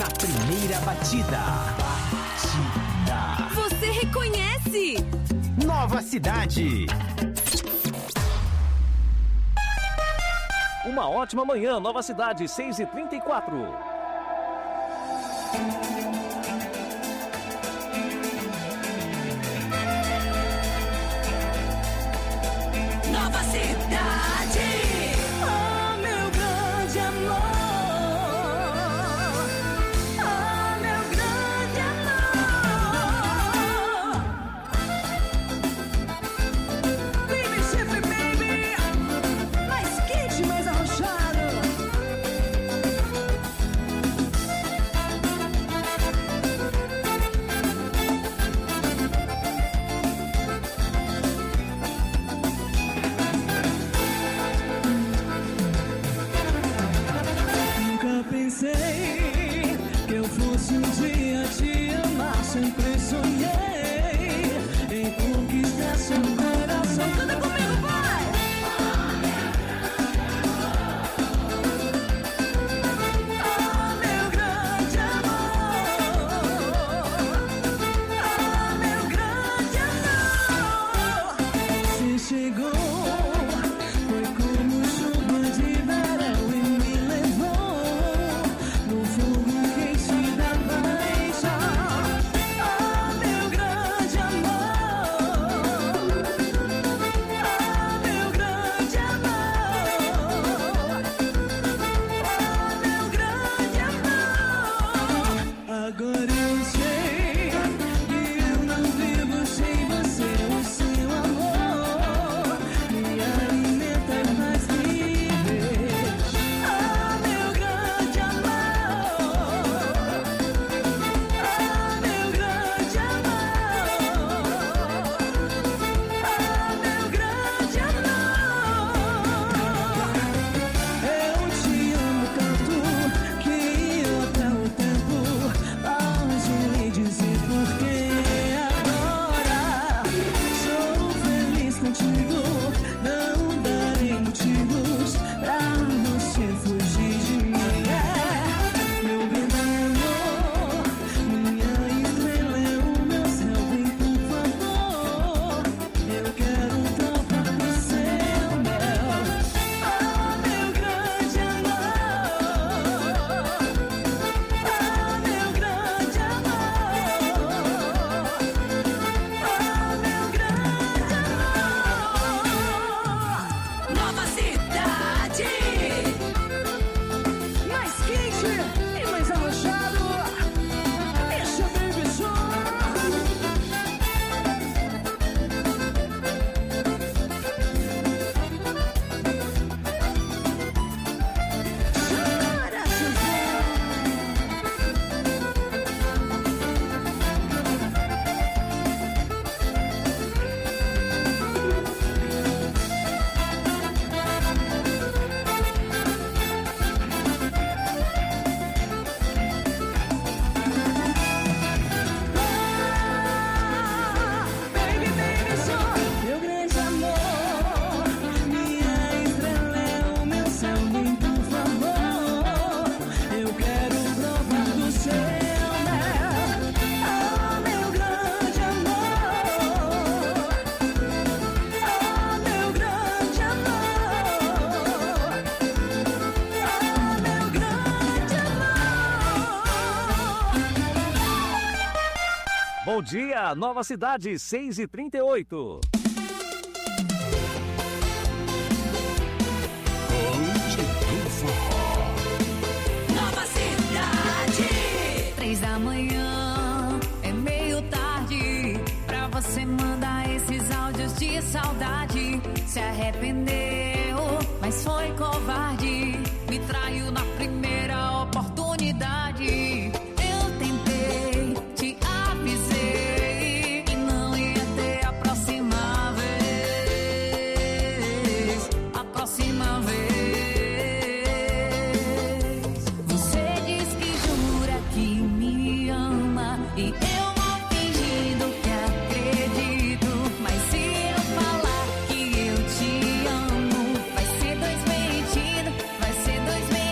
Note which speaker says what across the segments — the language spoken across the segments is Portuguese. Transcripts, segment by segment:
Speaker 1: na primeira batida.
Speaker 2: Você reconhece?
Speaker 1: Nova Cidade.
Speaker 3: Uma ótima manhã, Nova Cidade, 6h34.
Speaker 2: Nova Cidade. Oh, meu grande amor. Oh, meu grande amor. Baby, chifre, baby. Mais quente, mais arrochado.
Speaker 4: Pensei que eu fosse um dia te amar. Sempre sonhei em conquistar seu coração.
Speaker 2: Canta comigo, vai! Oh, meu grande amor. Oh, meu grande amor.
Speaker 4: Você chegou, foi como chuva de verão e me levou no fogo quente da paixão.
Speaker 2: Oh, meu grande amor. Oh, meu grande amor. Oh, meu grande amor.
Speaker 4: Agora eu sei que eu não vivo sem você. O seu amor me alimenta e faz viver.
Speaker 2: Oh, meu grande amor. Oh, meu grande amor. Oh, meu grande amor.
Speaker 4: Eu te amo tanto que até o tempo pausa em dizer porque agora sou feliz contigo. Não darei motivos pra você fugir de mim. Meu grande amor, minha estrela é o meu céu. Vem por favor, eu quero tocar no seu mel.
Speaker 2: Oh, meu grande amor. Oh, meu grande amor. Oh, meu grande amor. Nova Cidade. Mais quente e mais arrochado. Deixa, baby, só. Chora, baby, baby, só.
Speaker 4: Meu grande amor, minha estrela é o meu céu. Vem por favor, eu quero provar do seu mel.
Speaker 2: Oh, meu grande amor. Oh, meu grande amor. Oh, meu grande amor.
Speaker 3: Bom dia, Nova Cidade, 6h38.
Speaker 2: Nova Cidade.
Speaker 5: 3 da manhã, é meio tarde pra você mandar esses áudios de saudade. Se arrependeu, mas foi covarde. Me traiu na primeira oportunidade. Eu tentei, te avisei que não ia ter a próxima vez. A próxima vez. Você diz que jura que me ama e eu vou fingindo que acredito. Mas se eu falar que eu te amo, vai ser dois mentindo, vai ser dois mentindo.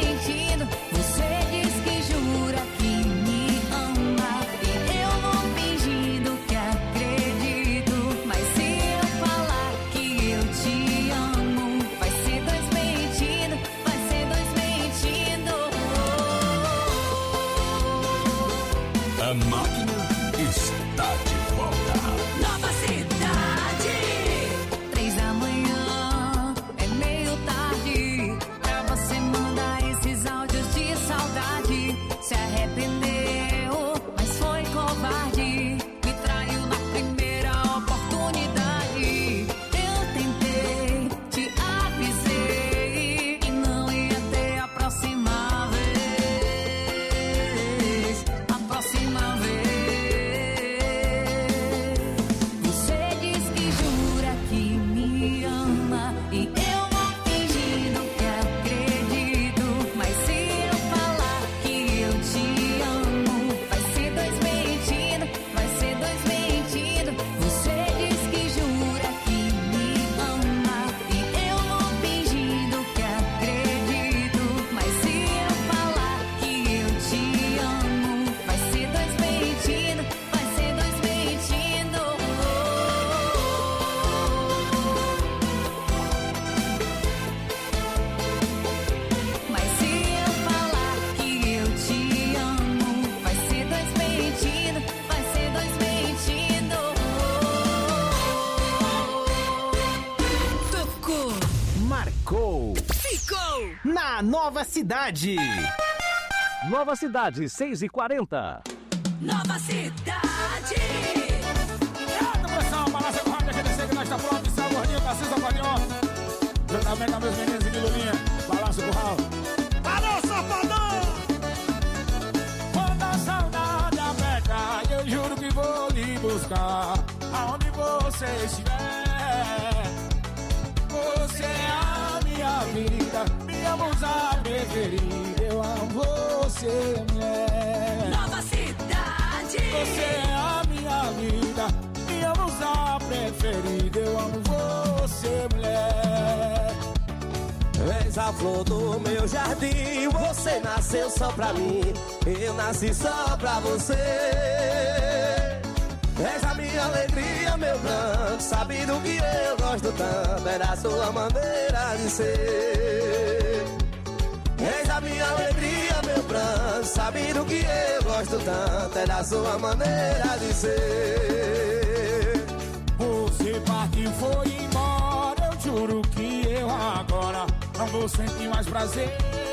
Speaker 1: na Nova Cidade.
Speaker 3: Nova Cidade, 6h40.
Speaker 5: Nova Cidade.
Speaker 2: Pressão, balança com rádio, aquele que nós está pronto. Isso é o gordinho, Tarcísio Acordeon. Juntamente com meus meninos e Lulinha. Balança com o Raul. Alô, safadão! Quando a saudade aperta, eu juro que vou lhe buscar. Aonde você estiver, você é a minha vida, minha musa preferida. Eu amo você, mulher.
Speaker 5: Nova Cidade.
Speaker 2: Você é a minha vida, minha musa preferida. Eu amo você, mulher.
Speaker 6: És a flor do meu jardim, você nasceu só pra mim, eu nasci só pra você. És a minha alegria, meu pranto, sabe do que eu gosto tanto, é da sua maneira de ser. És a minha alegria, meu pranto, sabe do que eu gosto tanto, é da sua maneira de ser.
Speaker 2: Você partiu e foi embora, eu juro que eu agora não vou sentir mais prazer,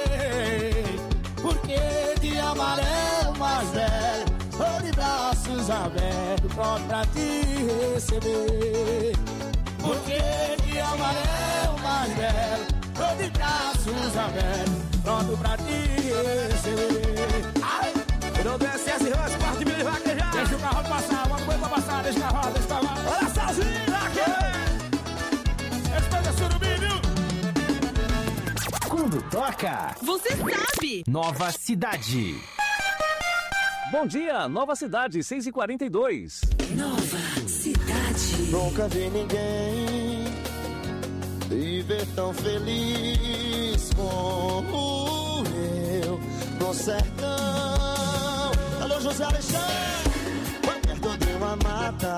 Speaker 2: porque de amarelo mais velho, tô de braços abertos, pronto pra te receber. Porque de amarelo mais velho, tô de braços abertos, pronto pra te receber. Ai!
Speaker 6: Não desce esse rosto, parte de milho e vaquejar.
Speaker 2: Deixa o carro passar, uma coisa pra passar, deixa o carro, deixa o carro.
Speaker 6: Olha sozinho aqui!
Speaker 2: Respeita surubinho!
Speaker 1: Quando toca,
Speaker 7: Você sabe!
Speaker 1: Nova Cidade.
Speaker 3: Bom dia, Nova Cidade, 6h42.
Speaker 5: Nova Cidade.
Speaker 6: Nunca vi ninguém viver tão feliz como eu no sertão. Alô, José Alexandre, perto de uma mata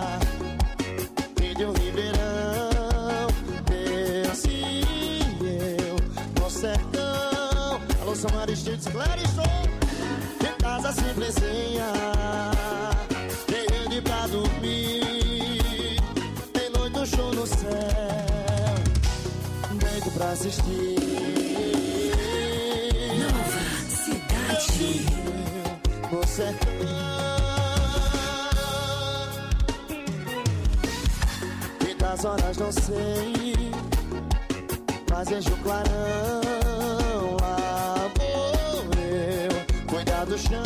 Speaker 6: e de um ribeirão, Deus e eu no sertão. Alô, São Aristides, Clariston, de casa simplesinha, tem rede pra dormir, tem noite do show no céu, deito pra assistir.
Speaker 5: Nova Cidade.
Speaker 6: No sertão, e das horas não sei, mas vejo o clarão, lá vou eu cuidar do chão,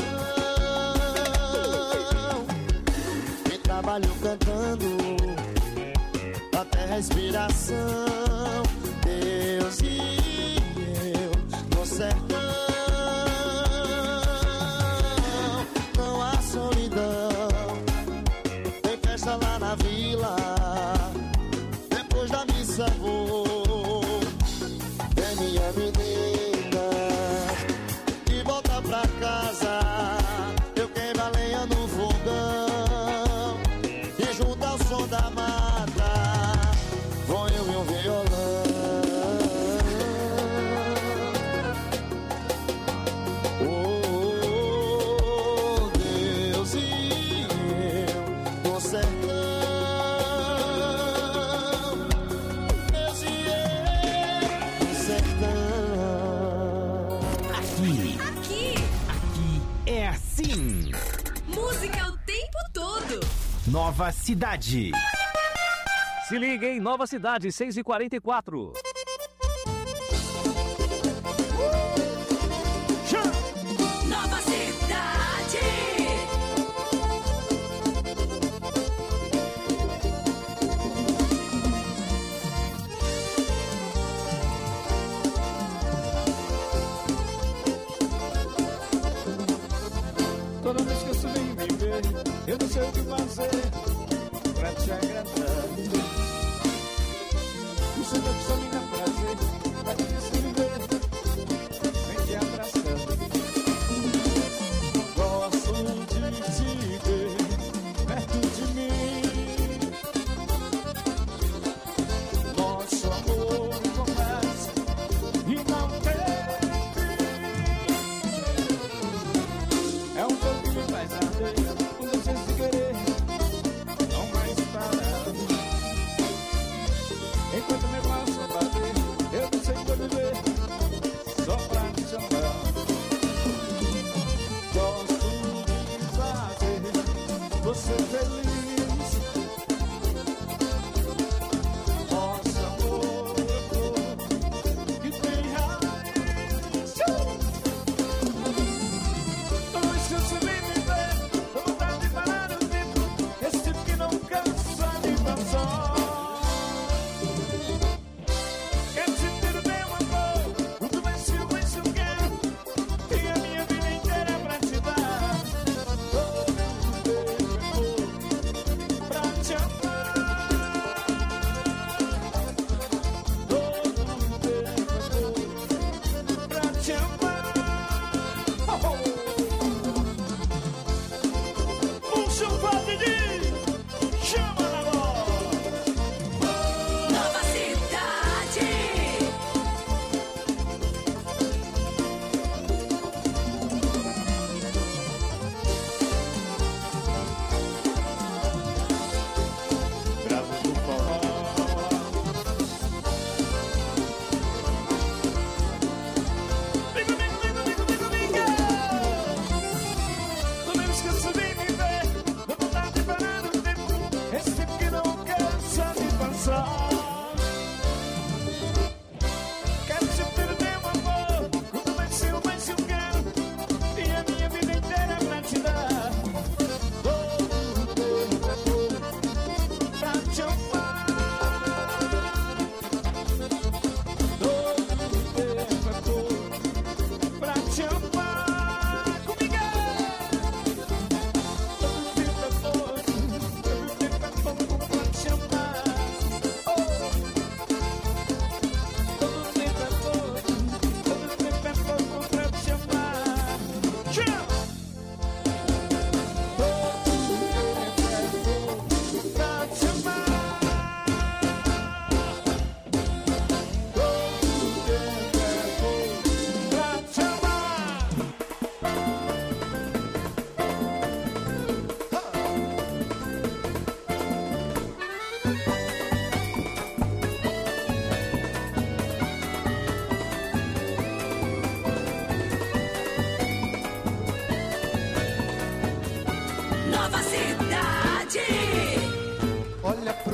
Speaker 6: e trabalho cantando até a respiração, Deus e eu no sertão. Não há solidão, tem festa lá na vila, depois da missa vou ver minha menina e voltar pra casa. Eu queimo a lenha no fogão e junto ao som da mata vou eu e um violão. Oh, Deus e eu no sertão. Deus e eu no sertão.
Speaker 1: Aqui
Speaker 7: Aqui!
Speaker 1: é assim.
Speaker 7: Música o tempo todo!
Speaker 1: Nova Cidade.
Speaker 3: Se liga em Nova Cidade, 6h44.
Speaker 5: Nova Cidade.
Speaker 2: Toda vez que eu subi em me ver, eu não sei o que fazer pra te agradar. Isso é que só me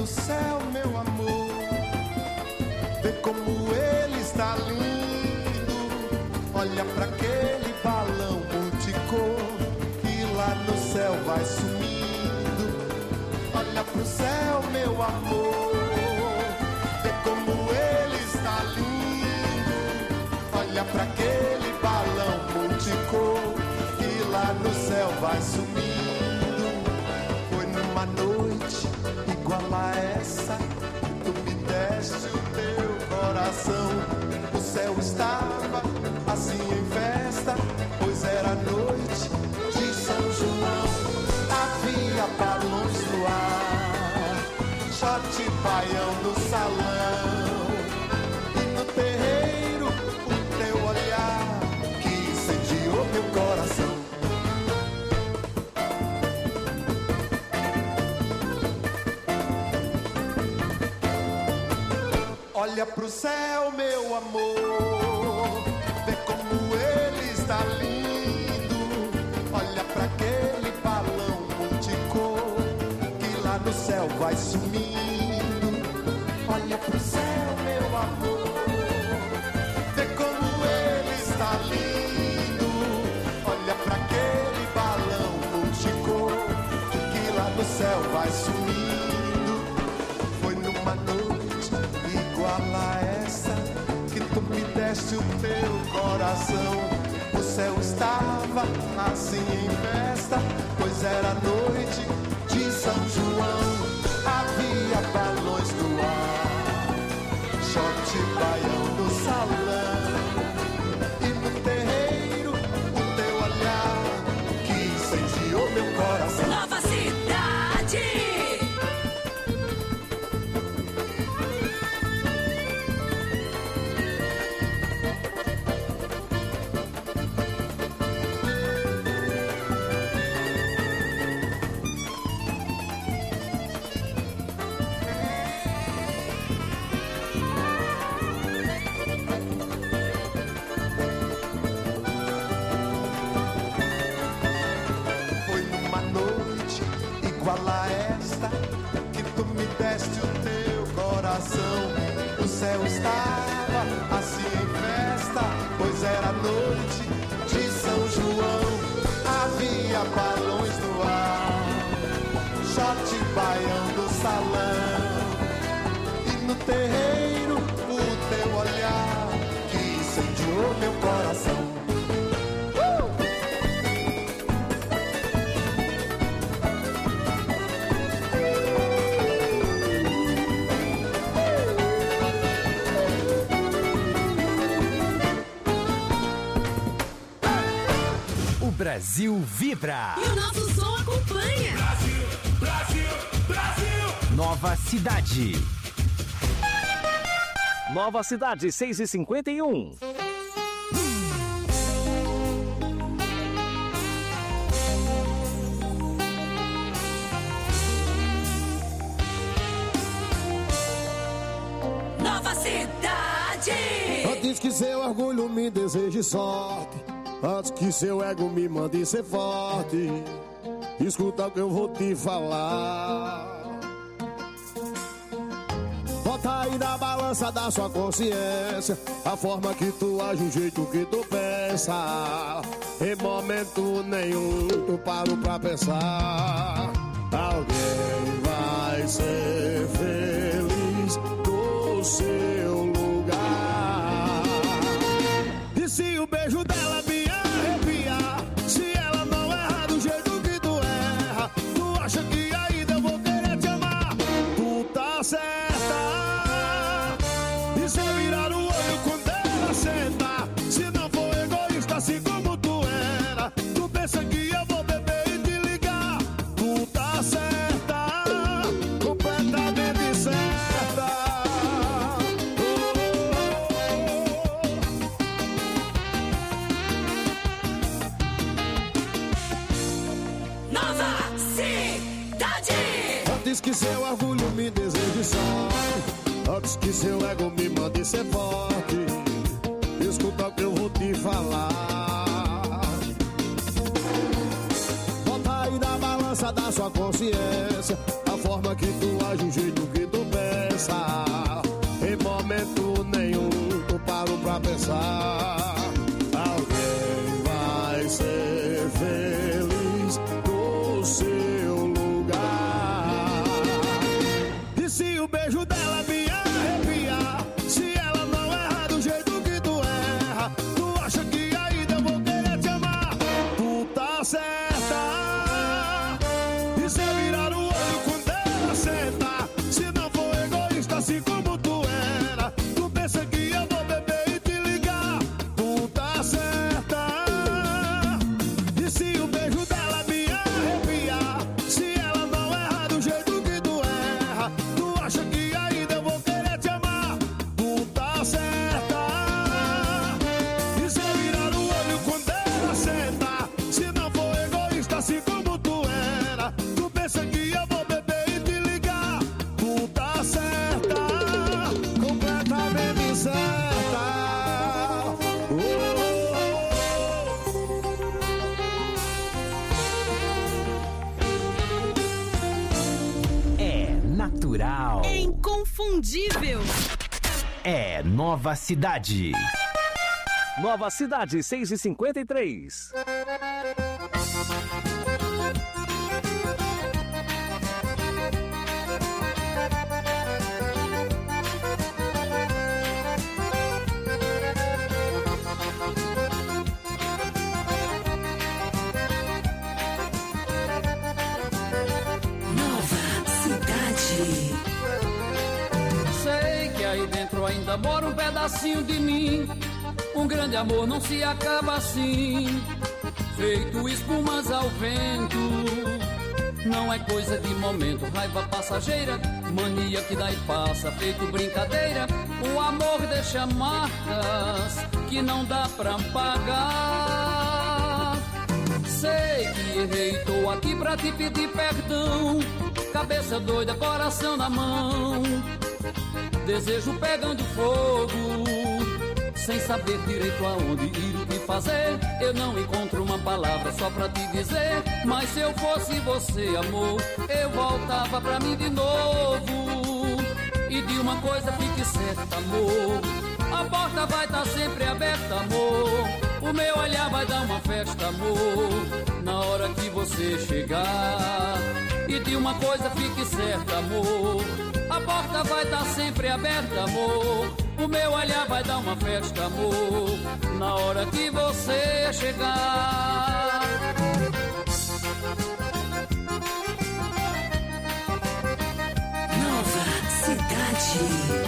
Speaker 8: pro céu, meu amor, vê como ele está lindo. Olha pra aquele balão multicor que lá no céu vai sumindo. Olha pro céu, meu amor, vê como ele está lindo. Olha pra aquele balão multicor que lá no céu vai sumindo. Foi numa noite igual a essa que tu me deste o teu coração. O céu estava assim em festa, pois era noite de São João. Havia balões no ar, shot baião no salão, e no terreiro o teu olhar que incendiou meu coração. Olha pro céu, meu amor, vê como ele está lindo. Olha pra aquele balão multicor que lá no céu vai sumindo. Olha pro céu, meu amor, vê como ele está lindo. Olha pra aquele balão multicor que lá no céu vai sumindo. Foi numa noite igual a essa que tu me deste o teu coração. O céu estava assim em festa, pois era noite de São João. Havia balões no ar, shot baião no salão, e no terreiro o teu olhar que incendiou meu coração.
Speaker 7: Nova Cidade.
Speaker 8: Foi numa noite igual a esta que tu me deste o teu coração. O céu estava assim em festa, pois era noite de São João. Havia balões no ar, shot baião no salão, e no terreiro o teu olhar que incendiou meu coração.
Speaker 1: O Brasil vibra.
Speaker 7: E o nosso som acompanha.
Speaker 1: Nova Cidade.
Speaker 3: Nova Cidade, 6h51.
Speaker 7: Nova Cidade.
Speaker 9: Antes que seu orgulho me deseje sorte, antes que seu ego me mande ser forte, escuta o que eu vou te falar. Bota aí na balança da sua consciência a forma que tu age, o jeito que tu pensa. Em momento nenhum tu paro pra pensar. Alguém vai ser feliz no seu lugar. E se o beijo dela me arrepiar, se ela não errar do jeito que tu erra, tu acha que ainda eu vou querer te amar? Tu tá certa. E se eu virar o olho quando ela senta, se não for egoísta assim como tu era, tu pensa que eu vou beber e te ligar? Tu tá certa, completamente certa.
Speaker 7: Nova Cidade.
Speaker 9: Antes que seu orgulho me deseje sorte, antes que seu ego me mande ser forte, escuta o que eu vou te falar. Bota aí na balança da sua consciência a forma forma que tu age, o jeito que tu pensa. Em momento nenhum tu paro pra pensar. Alguém vai ser feliz no seu lugar. E se o beijo dela me arrepiar, se ela não erra do jeito que tu erra, tu acha que ainda eu vou querer te amar? Tu tá certa. E se eu virar o olho quando ela senta, se não for egoísta assim como tu era, tu pensa que eu vou beber e te ligar? Tu tá certa. E se o beijo dela me arrepiar, se ela não erra do jeito que tu erra, tu acha que ainda eu vou querer te amar? Tu tá certa. E se eu virar o olho quando ela senta, se não for egoísta assim como tu era, tu pensa que eu vou beber e te ligar? Tu tá certa, completamente certa.
Speaker 1: É natural.
Speaker 7: É inconfundível.
Speaker 1: É Nova Cidade.
Speaker 3: Nova Cidade, 6h53.
Speaker 7: Nova Cidade.
Speaker 10: Sei que aí dentro ainda mora um pedacinho de mim. Um grande amor não se acaba assim, feito espumas ao vento. Não é coisa de momento, raiva passageira, mania que dá e passa, feito brincadeira. O amor deixa marcas que não dá pra pagar. Sei que errei, tô aqui pra te pedir perdão. Cabeça doida, coração na mão, desejo pegando fogo, sem saber direito aonde ir, o que fazer. Eu não encontro uma palavra só pra te dizer, mas se eu fosse você, amor, eu voltava pra mim de novo. E de uma coisa fique certa, amor, a porta vai estar sempre aberta, amor. O meu olhar vai dar uma festa, amor, na hora que você chegar. E de uma coisa fique certa, amor, a porta vai estar sempre aberta, amor. O meu olhar vai dar uma festa, amor, na hora que você chegar.
Speaker 7: Nova Cidade.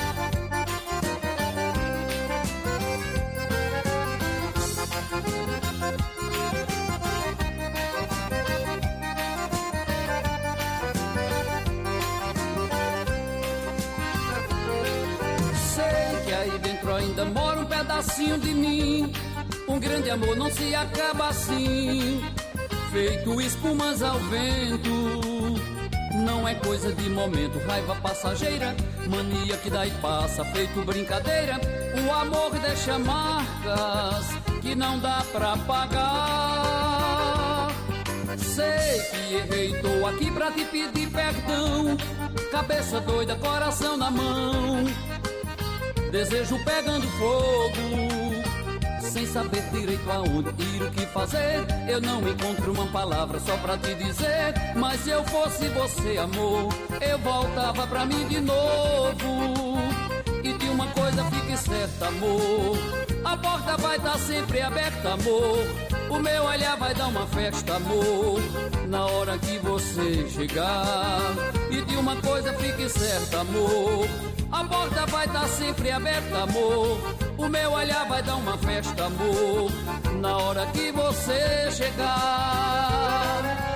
Speaker 10: Aí dentro ainda mora um pedacinho de mim. Um grande amor não se acaba assim, feito espumas ao vento. Não é coisa de momento, raiva passageira, mania que dá e passa, feito brincadeira. O amor deixa marcas que não dá pra pagar. Sei que errei, tô aqui pra te pedir perdão. Cabeça doida, coração na mão, desejo pegando fogo, sem saber direito aonde ir, o que fazer. Eu não encontro uma palavra só pra te dizer, mas se eu fosse você, amor, eu voltava pra mim de novo. E de uma coisa fique certa, amor, a porta vai estar sempre aberta, amor. O meu olhar vai dar uma festa, amor, na hora que você chegar. E de uma coisa fique certa, amor, a porta vai estar sempre aberta, amor. O meu olhar vai dar uma festa, amor, na hora que você chegar.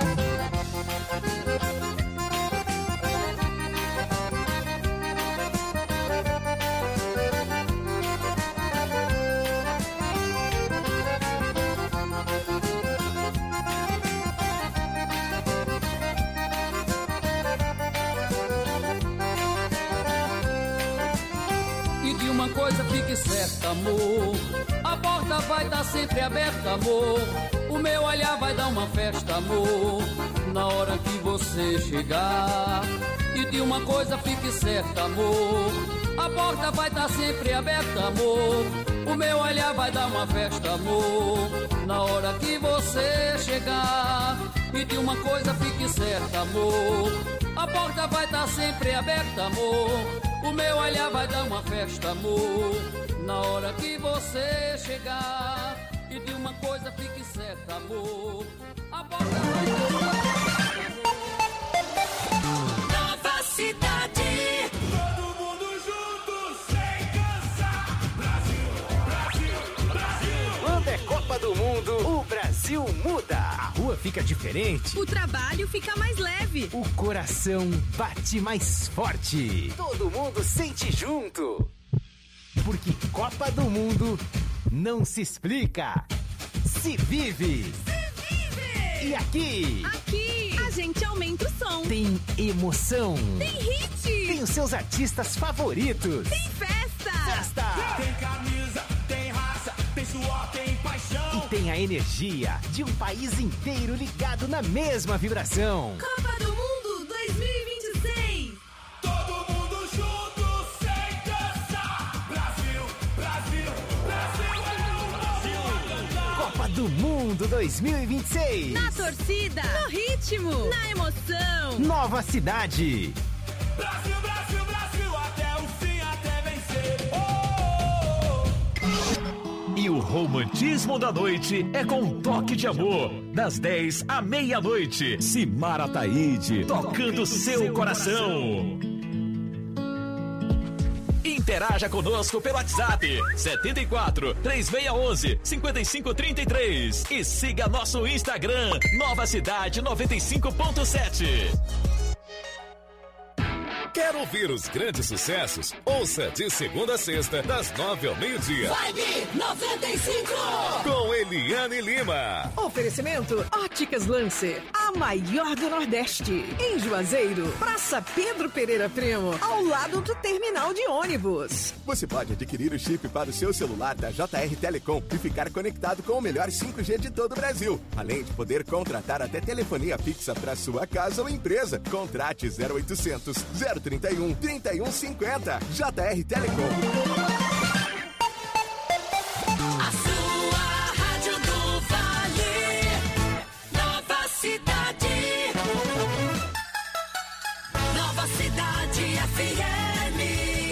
Speaker 10: Uma coisa fique certa, amor, a porta vai estar sempre aberta, amor. O meu olhar vai dar uma festa, amor, na hora que você chegar. E de uma coisa fique certa, amor, a porta vai estar sempre aberta, amor. O meu olhar vai dar uma festa, amor, na hora que você chegar. E de uma coisa fique certa, amor, a porta vai estar sempre aberta, amor. O meu olhar vai dar uma festa, amor, na hora que você chegar. E de uma coisa fique certa, amor, a porta vai dar uma festa, amor.
Speaker 5: Nova Cidade.
Speaker 2: Todo mundo junto, sem cansar. Brasil, Brasil, Brasil.
Speaker 1: Quando é Copa do Mundo, o Brasil muda. A rua fica diferente.
Speaker 7: O trabalho fica mais leve.
Speaker 1: O coração bate mais forte. Todo mundo sente junto. Porque Copa do Mundo não se explica, se vive. E aqui
Speaker 7: A gente aumenta o som.
Speaker 1: tem emoção.
Speaker 7: Tem hit.
Speaker 1: Tem os seus artistas favoritos.
Speaker 7: Tem festa.
Speaker 1: Festa.
Speaker 2: Tem camisa, tem raça, tem suor, tem paixão.
Speaker 1: E tem a energia de um país inteiro ligado na mesma vibração.
Speaker 7: Copa do Mundo 2026.
Speaker 2: Todo mundo junto, sem cansar. Brasil, Brasil, Brasil, Brasil.
Speaker 1: Copa do Mundo 2026.
Speaker 7: Na torcida. No ritmo. Na emoção.
Speaker 1: Nova Cidade.
Speaker 2: Brasil, Brasil, Brasil, até o fim, até vencer.
Speaker 11: E o romantismo da noite é com um toque de amor. Das 10 à meia-noite. Simara Taide, tocando seu coração. Interaja conosco pelo WhatsApp 74 3611 5533 e siga nosso Instagram Nova Cidade 95.7.
Speaker 12: Quer ouvir os grandes sucessos? Ouça de segunda a sexta, das 9 ao meio-dia.
Speaker 5: Vibe 95.
Speaker 12: Com Eliane Lima.
Speaker 13: Oferecimento Óticas Lancer, a maior do Nordeste. Em Juazeiro, Praça Pedro Pereira Primo, ao lado do terminal de ônibus.
Speaker 14: Você pode adquirir o chip para o seu celular da JR Telecom e ficar conectado com o melhor 5G de todo o Brasil. Além de poder contratar até telefonia fixa para sua casa ou empresa. Contrate 0800 031 3150. JR Telecom.
Speaker 5: A sua rádio do Vale. Nova Cidade. Nova Cidade FM.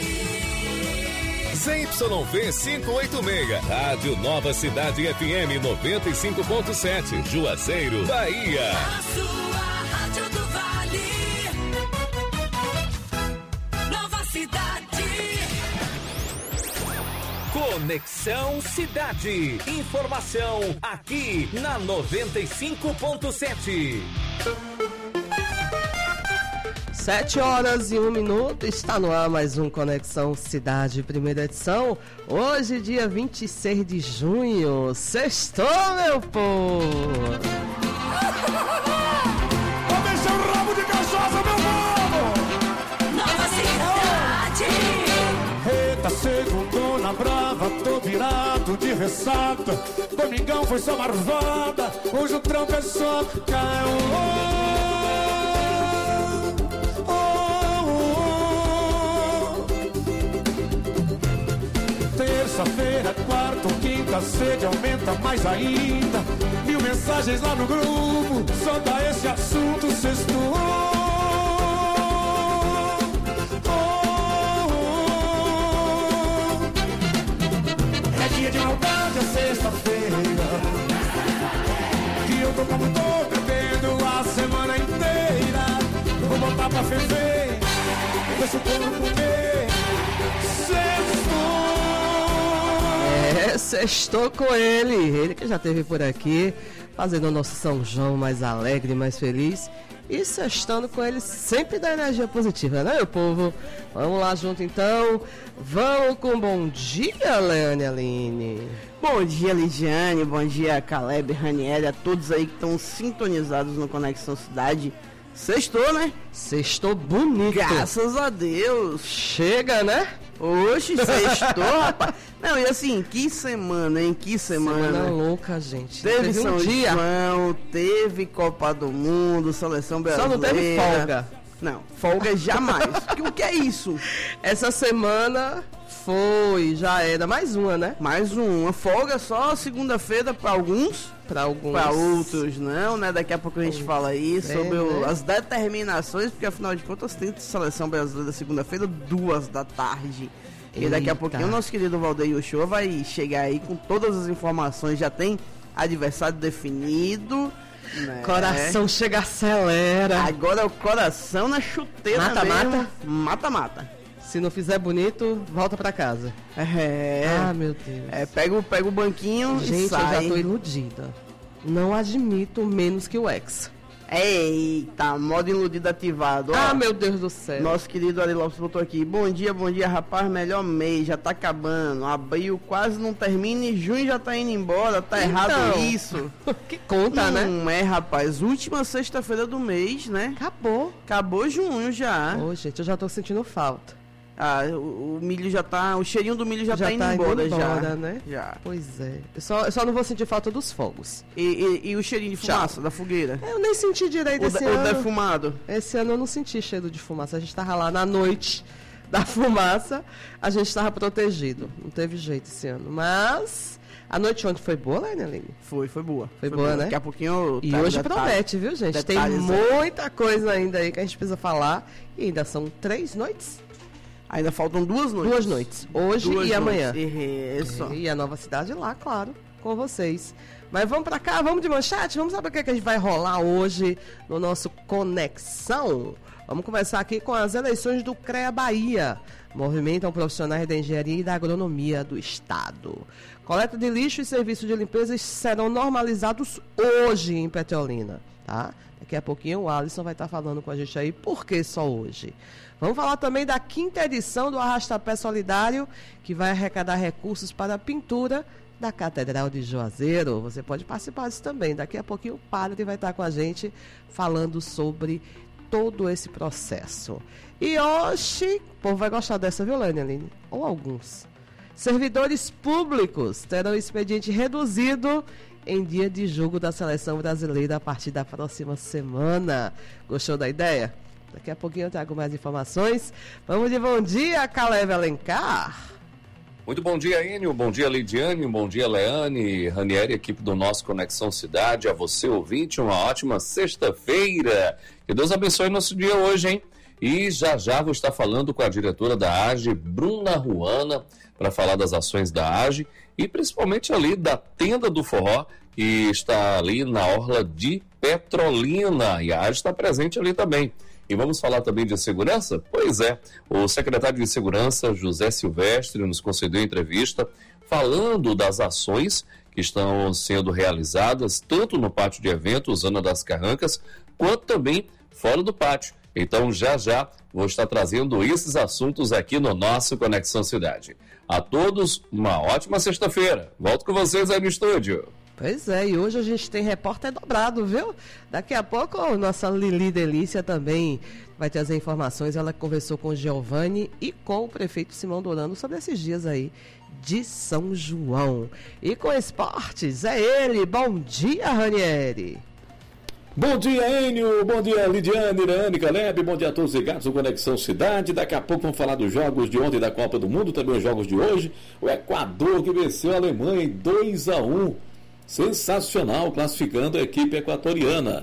Speaker 12: ZYV 586. Rádio Nova Cidade FM 95.7. Juazeiro, Bahia.
Speaker 5: A sua rádio do Vale. Nova Cidade.
Speaker 3: Conexão Cidade. Informação aqui na 95.7.
Speaker 6: 7h01, está no ar mais um Conexão Cidade, primeira edição. Hoje, dia 26 de junho. Sextou, meu povo!
Speaker 2: Vou deixar o rabo de cachaça, meu povo!
Speaker 5: Nova Cidade.
Speaker 2: Eita, segundona brava, tô virado de ressaca. Domingão foi só marvada, hoje o trampo é só caiu. Terça-feira, quarta ou quinta, a sede aumenta mais ainda. 1000 mensagens lá no grupo, só dá esse assunto sextou. É dia de maldade, é sexta-feira, que eu tô como tô, bebendo a semana inteira. Vou botar pra ferver, ver se o povo comer. Sextou.
Speaker 6: Sextou com ele que já esteve por aqui, fazendo o nosso São João mais alegre, mais feliz. E sextando com ele sempre dá energia positiva, né, meu povo? Vamos lá junto então. Vamos com bom dia, Leane Aline.
Speaker 15: Bom dia, Lidiane. Bom dia, Caleb, Ranieri, a todos aí que estão sintonizados no Conexão Cidade. Sextou, né?
Speaker 6: Sextou bonito.
Speaker 15: Graças a Deus.
Speaker 6: Chega, né?
Speaker 15: Oxe, sextou, rapaz. Não, e assim, que semana, hein? Que semana.
Speaker 6: Semana louca, gente.
Speaker 15: Teve São
Speaker 6: dia.
Speaker 15: João, teve Copa do Mundo, Seleção Brasileira.
Speaker 6: Só não teve folga.
Speaker 15: Não, folga jamais. O que é isso?
Speaker 16: Essa semana já era mais uma, né?
Speaker 15: Mais uma. Folga só segunda-feira para alguns.
Speaker 16: Para
Speaker 15: outros não, né? Daqui a pouco a gente fala aí sobre as determinações, porque afinal de contas tem seleção brasileira segunda-feira, 2h. E daqui a pouquinho o nosso querido Valdeir Uchoa vai chegar aí com todas as informações. Já tem adversário definido. Né?
Speaker 16: Coração chega, acelera.
Speaker 15: Agora é o coração na chuteira.
Speaker 16: Mata-mata?
Speaker 15: Mata-mata.
Speaker 16: Se não fizer bonito, volta pra casa. Ah, meu Deus.
Speaker 15: Pega o banquinho
Speaker 16: gente,
Speaker 15: e sai.
Speaker 16: Eu já tô iludida. Não admito menos que o ex.
Speaker 15: Eita, modo iludido ativado.
Speaker 16: Ah, meu Deus do céu.
Speaker 15: Nosso querido Ari Lopes botou aqui. Bom dia, rapaz. Melhor mês, já tá acabando. Abril quase não termina e junho já tá indo embora. Tá errado isso.
Speaker 16: Que conta, né?
Speaker 15: Não é, rapaz. Última sexta-feira do mês, né? Acabou junho já.
Speaker 16: Ô, gente, eu já tô sentindo falta.
Speaker 15: Ah, o milho já tá. O cheirinho do milho já tá indo embora, já.
Speaker 16: Né?
Speaker 15: Já.
Speaker 16: Pois é. Eu só não vou sentir falta dos fogos.
Speaker 15: E o cheirinho de fumaça da fogueira?
Speaker 16: Eu nem senti direito esse ano.
Speaker 15: O defumado?
Speaker 16: Esse ano eu não senti cheiro de fumaça. A gente tava lá na noite da fumaça, a gente tava protegido. Não teve jeito esse ano. Mas a noite ontem foi boa, né, Neline?
Speaker 15: Foi boa.
Speaker 16: Foi boa, né?
Speaker 15: Daqui a pouquinho.
Speaker 16: E hoje promete, viu, gente? Tem muita coisa ainda aí que a gente precisa falar. E ainda são 3 noites.
Speaker 15: Ainda faltam 2 noites.
Speaker 16: 2 noites. Hoje e amanhã.
Speaker 15: Isso.
Speaker 16: E a nova cidade lá, claro, com vocês. Mas vamos pra cá, vamos de manchete? Vamos saber o que a gente vai rolar hoje no nosso Conexão. Vamos começar aqui com as eleições do CREA Bahia. Movimentam profissionais da engenharia e da agronomia do estado. Coleta de lixo e serviço de limpeza serão normalizados hoje em Petrolina, tá? Daqui a pouquinho o Alisson vai estar falando com a gente aí, por que só hoje? Vamos falar também da 5ª edição do Arrasta-Pé Solidário, que vai arrecadar recursos para a pintura da Catedral de Juazeiro. Você pode participar disso também. Daqui a pouquinho o padre vai estar com a gente falando sobre todo esse processo. E hoje, o povo vai gostar dessa, viu, Aline? Ou alguns. Servidores públicos terão expediente reduzido em dia de jogo da Seleção Brasileira a partir da próxima semana. Gostou da ideia? Daqui a pouquinho eu trago mais informações. Vamos de bom dia, Caleb Alencar.
Speaker 17: Muito bom dia, Enio. Bom dia, Lidiane. Bom dia, Leane, Ranieri, equipe do nosso Conexão Cidade. A você, ouvinte, uma ótima sexta-feira. Que Deus abençoe nosso dia hoje, hein? E já vou estar falando com a diretora da AGE, Bruna Ruana, para falar das ações da AGE e principalmente ali da Tenda do Forró, que está ali na orla de Petrolina. E a AGE está presente ali também. E vamos falar também de segurança? Pois é, o secretário de Segurança, José Silvestre, nos concedeu entrevista falando das ações que estão sendo realizadas, tanto no pátio de eventos, Ana das Carrancas, quanto também fora do pátio. Então, já vou estar trazendo esses assuntos aqui no nosso Conexão Cidade. A todos, uma ótima sexta-feira. Volto com vocês aí no estúdio.
Speaker 16: Pois é, e hoje a gente tem repórter dobrado, viu? Daqui a pouco a nossa Lili Delícia também vai trazer informações. Ela conversou com o Giovanni e com o prefeito Simão Dorano sobre esses dias aí de São João. E com esportes, é ele. Bom dia, Ranieri.
Speaker 2: Bom dia, Enio. Bom dia, Lidiane, Irane, Caleb. Bom dia a todos ligados no Conexão Cidade. Daqui a pouco vamos falar dos jogos de ontem da Copa do Mundo, também os jogos de hoje. O Equador que venceu a Alemanha em 2-1. Sensacional, classificando a equipe equatoriana.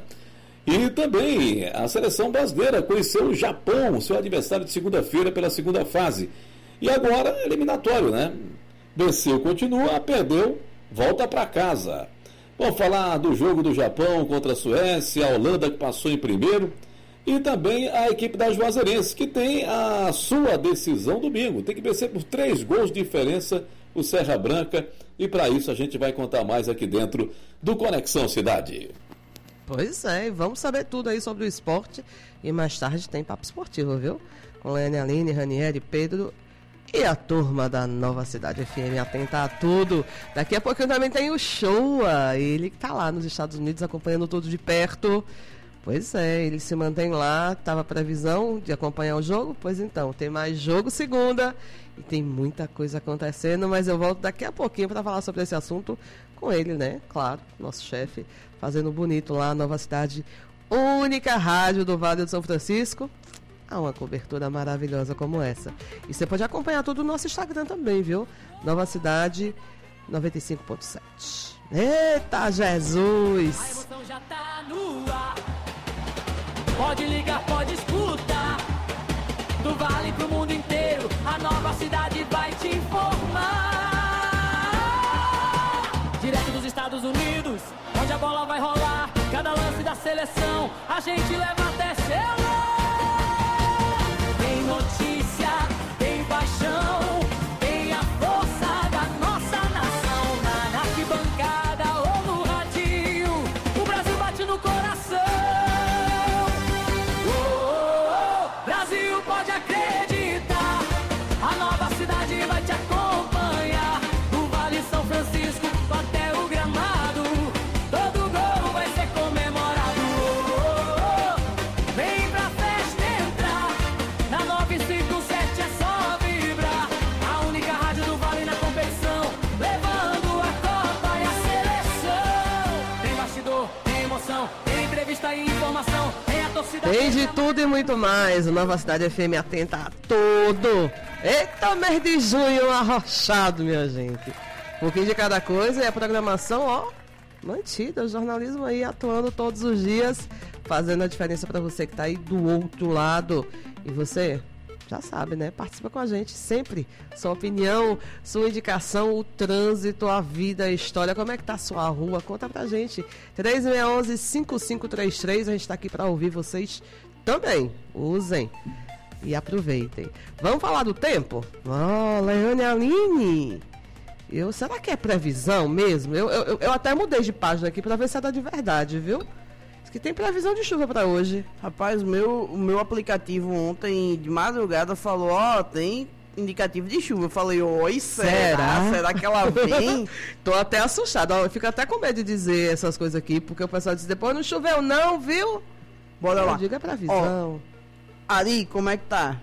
Speaker 2: E também a seleção brasileira conheceu o Japão, seu adversário de segunda-feira pela segunda fase. E agora, eliminatório, né? Venceu, continua, perdeu, volta para casa. Vamos falar do jogo do Japão contra a Suécia, a Holanda que passou em primeiro. E também a equipe da Juazeirense, que tem a sua decisão domingo. Tem que vencer por 3 gols de diferença o Serra Branca. E para isso a gente vai contar mais aqui dentro do Conexão Cidade.
Speaker 16: Pois é, vamos saber tudo aí sobre o esporte. E mais tarde tem papo esportivo, viu? Com Leane Aline, Ranieri, Pedro e a turma da Nova Cidade FM atenta a tudo. Daqui a pouco também tem o Showa, ele que tá lá nos Estados Unidos acompanhando tudo de perto. Pois é, ele se mantém lá, estava previsão de acompanhar o jogo, pois então, tem mais jogo segunda e tem muita coisa acontecendo, mas eu volto daqui a pouquinho para falar sobre esse assunto com ele, né? Claro, nosso chefe, fazendo bonito lá, Nova Cidade, única rádio do Vale do São Francisco, a uma cobertura maravilhosa como essa. E você pode acompanhar tudo no nosso Instagram também, viu? Nova Cidade 95.7. Eita, Jesus!
Speaker 4: A emoção já tá no ar. Pode ligar, pode escutar. Do Vale pro mundo inteiro, a Nova Cidade vai te informar. Direto dos Estados Unidos, onde a bola vai rolar. Cada lance da seleção, a gente leva até seu lar. Tem notícia, tem paixão, tem a força da nossa nação. Na arquibancada ou no radinho, o Brasil bate no coração. Brasil, pode acreditar, a Nova Cidade vai te acompanhar. Do Vale São Francisco até o gramado, todo gol vai ser comemorado. Vem pra festa entrar, na 957 é só vibrar. A única rádio do Vale na competição, levando a Copa e a seleção. Tem bastidor, tem emoção, tem entrevista e informação, tem a torcida.
Speaker 16: Tem de tudo e muito mais. O Nova Cidade FM atenta a tudo. Eita, mês de junho arrochado, minha gente. Um pouquinho de cada coisa e a programação, ó, mantida. O jornalismo aí atuando todos os dias, fazendo a diferença para você que tá aí do outro lado. E você já sabe, né? Participa com a gente sempre. Sua opinião, sua indicação, o trânsito, a vida, a história. Como é que tá a sua rua? Conta pra gente. 3611-5533. A gente tá aqui para ouvir vocês também. Usem e aproveitem. Vamos falar do tempo? Leane Aline. Será que é previsão mesmo? Eu até mudei de página aqui para ver se é de verdade, viu? Diz que tem previsão de chuva para hoje.
Speaker 15: Rapaz, o meu aplicativo ontem de madrugada falou, tem indicativo de chuva. Eu falei, oi, será? Será que ela vem?
Speaker 16: Tô até assustada. Eu fico até com medo de dizer essas coisas aqui, porque o pessoal diz, depois não choveu não, viu?
Speaker 15: Bora lá.
Speaker 16: Diga a previsão.
Speaker 15: Ari, como é que tá?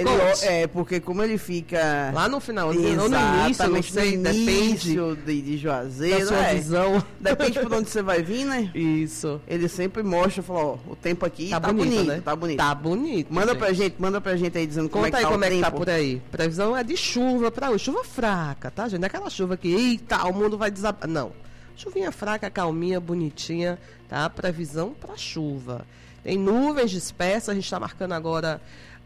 Speaker 15: Porque como ele fica...
Speaker 16: Lá no finalzinho, ou no início, não sei, depende
Speaker 15: de Juazeiro.
Speaker 16: Da sua visão.
Speaker 15: Depende por onde você vai vir, né?
Speaker 16: Isso.
Speaker 15: Ele sempre mostra, fala, o tempo aqui tá
Speaker 16: bonito, né?
Speaker 15: Tá bonito.
Speaker 16: Tá bonito.
Speaker 15: Manda pra gente aí dizendo como é que tá o tempo.
Speaker 16: Conta aí como é que tá por aí. Previsão é de chuva pra hoje. Chuva fraca, tá, gente? Não é aquela chuva que, eita, o mundo vai desabar. Não. Chuvinha fraca, calminha, bonitinha, tá? Previsão pra chuva. Tem nuvens dispersas, a gente tá marcando agora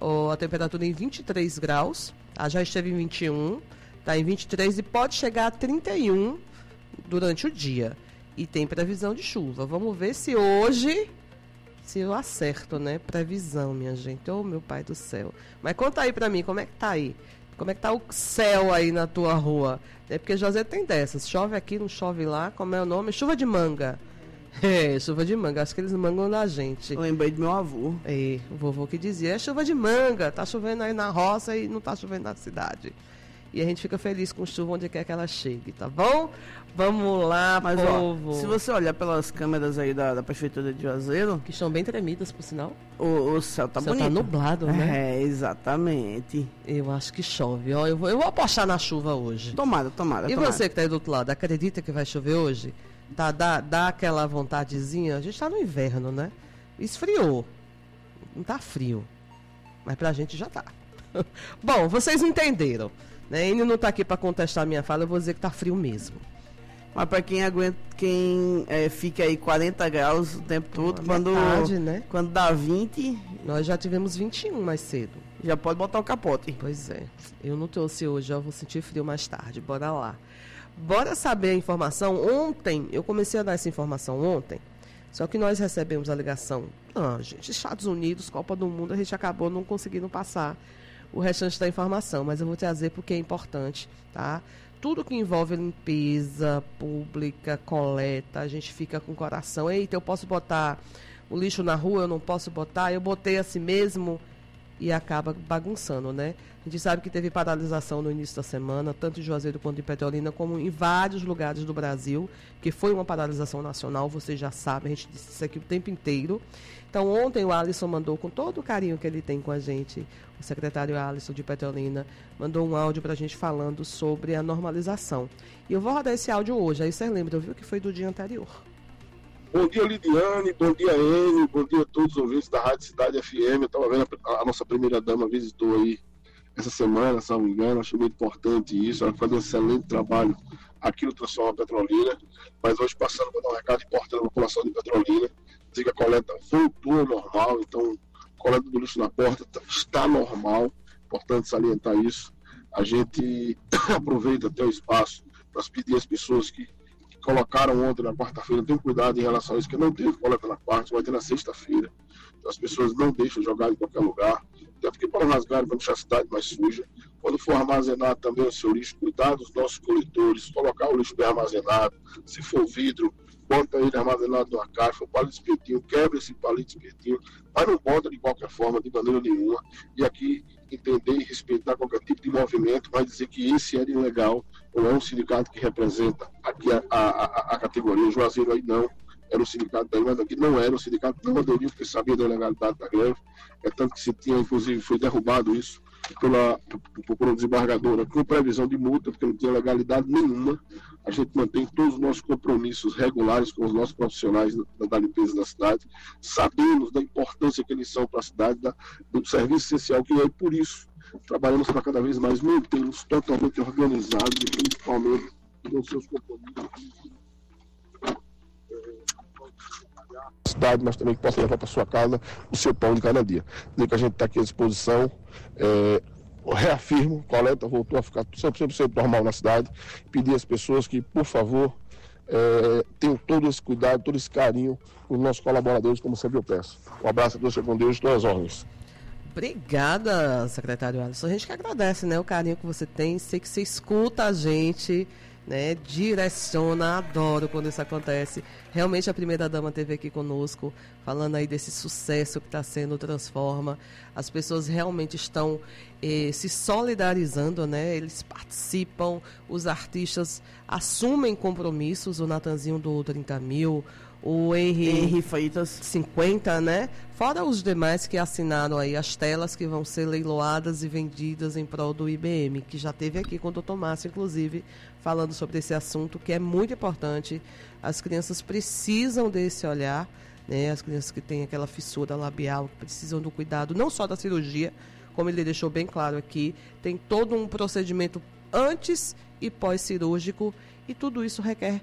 Speaker 16: a temperatura em 23 graus, tá? Já esteve em 21, tá em 23 e pode chegar a 31 durante o dia. E tem previsão de chuva. Vamos ver se hoje, se eu acerto, né? Previsão, minha gente. Ô, meu pai do céu. Mas conta aí pra mim, como é que tá aí? Como é que tá o céu aí na tua rua? É porque José tem dessas. Chove aqui, não chove lá. Como é o nome? Chuva de manga. Chuva de manga, acho que eles mangam da gente.
Speaker 15: Eu lembrei do meu avô.
Speaker 16: O vovô que dizia, é chuva de manga, tá chovendo aí na roça e não tá chovendo na cidade. E a gente fica feliz com chuva onde quer que ela chegue, tá bom? Vamos lá,
Speaker 15: mas,
Speaker 16: povo.
Speaker 15: Se você olhar pelas câmeras aí da Prefeitura de Juazeiro...
Speaker 16: Que estão bem tremidas, por sinal.
Speaker 15: O céu tá bonito.
Speaker 16: Tá nublado, né?
Speaker 15: Exatamente.
Speaker 16: Eu acho que chove, ó. Eu vou apostar na chuva hoje.
Speaker 15: Tomara.
Speaker 16: E você que tá aí do outro lado, acredita que vai chover hoje? Tá, dá aquela vontadezinha. A gente tá no inverno, né? Esfriou. Não tá frio. Mas pra gente já tá. Bom, vocês entenderam, né? Ele não tá aqui pra contestar a minha fala, eu vou dizer que tá frio mesmo.
Speaker 15: Mas pra quem aguenta, fica aí 40 graus o tempo todo,
Speaker 16: né?
Speaker 15: Quando dá 20...
Speaker 16: Nós já tivemos 21 mais cedo.
Speaker 15: Já pode botar o capote.
Speaker 16: Pois é. Eu não trouxe hoje, eu vou sentir frio mais tarde. Bora lá. Bora saber a informação. Ontem, eu comecei a dar essa informação ontem, só que nós recebemos a ligação. Gente, Estados Unidos, Copa do Mundo, a gente acabou não conseguindo passar o restante da informação, mas eu vou trazer porque é importante, tá? Tudo que envolve limpeza pública, coleta, a gente fica com o coração. Eita, eu posso botar o lixo na rua, eu não posso botar, eu botei assim mesmo... E acaba bagunçando, né? A gente sabe que teve paralisação no início da semana, tanto em Juazeiro quanto em Petrolina, como em vários lugares do Brasil, que foi uma paralisação nacional, vocês já sabem, a gente disse isso aqui o tempo inteiro. Então, ontem o Alisson mandou, com todo o carinho que ele tem com a gente, o secretário Alisson de Petrolina, mandou um áudio pra gente falando sobre a normalização. E eu vou rodar esse áudio hoje, aí vocês lembram, viu, que foi do dia anterior.
Speaker 18: Bom dia, Lidiane, bom dia, Enio, bom dia a todos os ouvintes da Rádio Cidade FM. Eu estava vendo a nossa primeira-dama visitou aí essa semana, se não me engano, achei muito importante isso. Ela faz um excelente trabalho aqui no Transforma Petrolina, mas hoje passando para dar um recado importante à população de Petrolina, dizer que a coleta voltou ao normal, então a coleta do lixo na porta está normal, importante salientar isso. A gente aproveita até o espaço para pedir às pessoas que colocaram ontem na quarta-feira, tenham cuidado em relação a isso, que não teve coleta na quarta, vai ter na sexta-feira. Então as pessoas não deixam jogar em qualquer lugar, até porque para rasgar, para deixar a cidade mais suja. Quando for armazenar também o seu lixo, cuidar dos nossos coletores, colocar o lixo bem armazenado. Se for vidro, bota ele armazenado numa caixa, um palito de espetinho, quebra esse palito de espetinho, mas não bota de qualquer forma, de maneira nenhuma. E aqui entender e respeitar qualquer tipo de movimento, mas dizer que esse era ilegal, ou é um sindicato que representa aqui a categoria. O Juazeiro aí não era o sindicato daí, mas aqui não era, o sindicato não aderiu porque sabia da ilegalidade da greve. É tanto que se tinha, inclusive, foi derrubado isso por uma desembargadora com previsão de multa, porque não tinha legalidade nenhuma. A gente mantém todos os nossos compromissos regulares com os nossos profissionais da limpeza da cidade, sabemos da importância que eles são para a cidade, do serviço essencial que é, e por isso trabalhamos para cada vez mais mantê-los totalmente organizados e principalmente com seus compromissos. Cidade, mas também que possa levar para sua casa o seu pão de cada dia. Dizer que a gente está aqui à disposição, reafirmo, coleta voltou a ficar 100% normal na cidade, pedir às pessoas que, por favor, tenham todo esse cuidado, todo esse carinho com os nossos colaboradores, como sempre eu peço. Um abraço a Deus, com Deus, todas as ordens.
Speaker 16: Obrigada, secretário Alisson. A gente que agradece, né, o carinho que você tem, sei que você escuta a gente, né, direciona, adoro quando isso acontece. Realmente a primeira-dama esteve aqui conosco, falando aí desse sucesso que está sendo o Transforma. As pessoas realmente estão se solidarizando, né? Eles participam, os artistas assumem compromissos, o Natanzinho do 30 mil, o Henry Feitas 50, né? Fora os demais que assinaram aí as telas que vão ser leiloadas e vendidas em prol do IBM, que já esteve aqui com o Dr. Márcio, inclusive, falando sobre esse assunto, que é muito importante. As crianças precisam desse olhar, né? As crianças que têm aquela fissura labial, que precisam do cuidado, não só da cirurgia, como ele deixou bem claro aqui, tem todo um procedimento antes e pós-cirúrgico, e tudo isso requer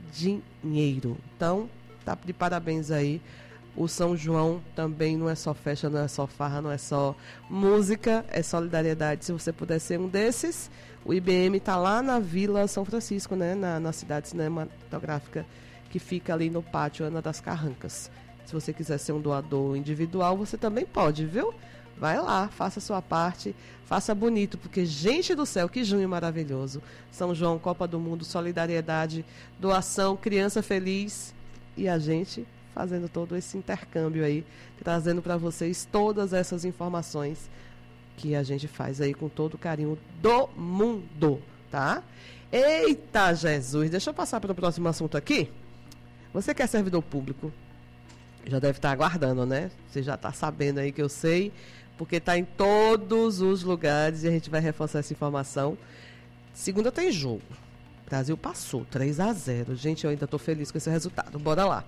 Speaker 16: dinheiro. Então, tá de parabéns aí. O São João também não é só festa, não é só farra, não é só música, é solidariedade. Se você puder ser um desses, o IBM está lá na Vila São Francisco, né, na cidade cinematográfica, que fica ali no pátio Ana das Carrancas. Se você quiser ser um doador individual, você também pode, viu? Vai lá, faça a sua parte, faça bonito, porque, gente do céu, que junho maravilhoso. São João, Copa do Mundo, solidariedade, doação, criança feliz, e a gente fazendo todo esse intercâmbio aí, trazendo para vocês todas essas informações que a gente faz aí com todo o carinho do mundo, tá? Eita, Jesus! Deixa eu passar para o próximo assunto aqui. Você que é servidor público, já deve estar aguardando, né? Você já está sabendo aí que eu sei, porque está em todos os lugares e a gente vai reforçar essa informação. Segunda tem jogo. O Brasil passou, 3-0. Gente, eu ainda estou feliz com esse resultado. Bora lá.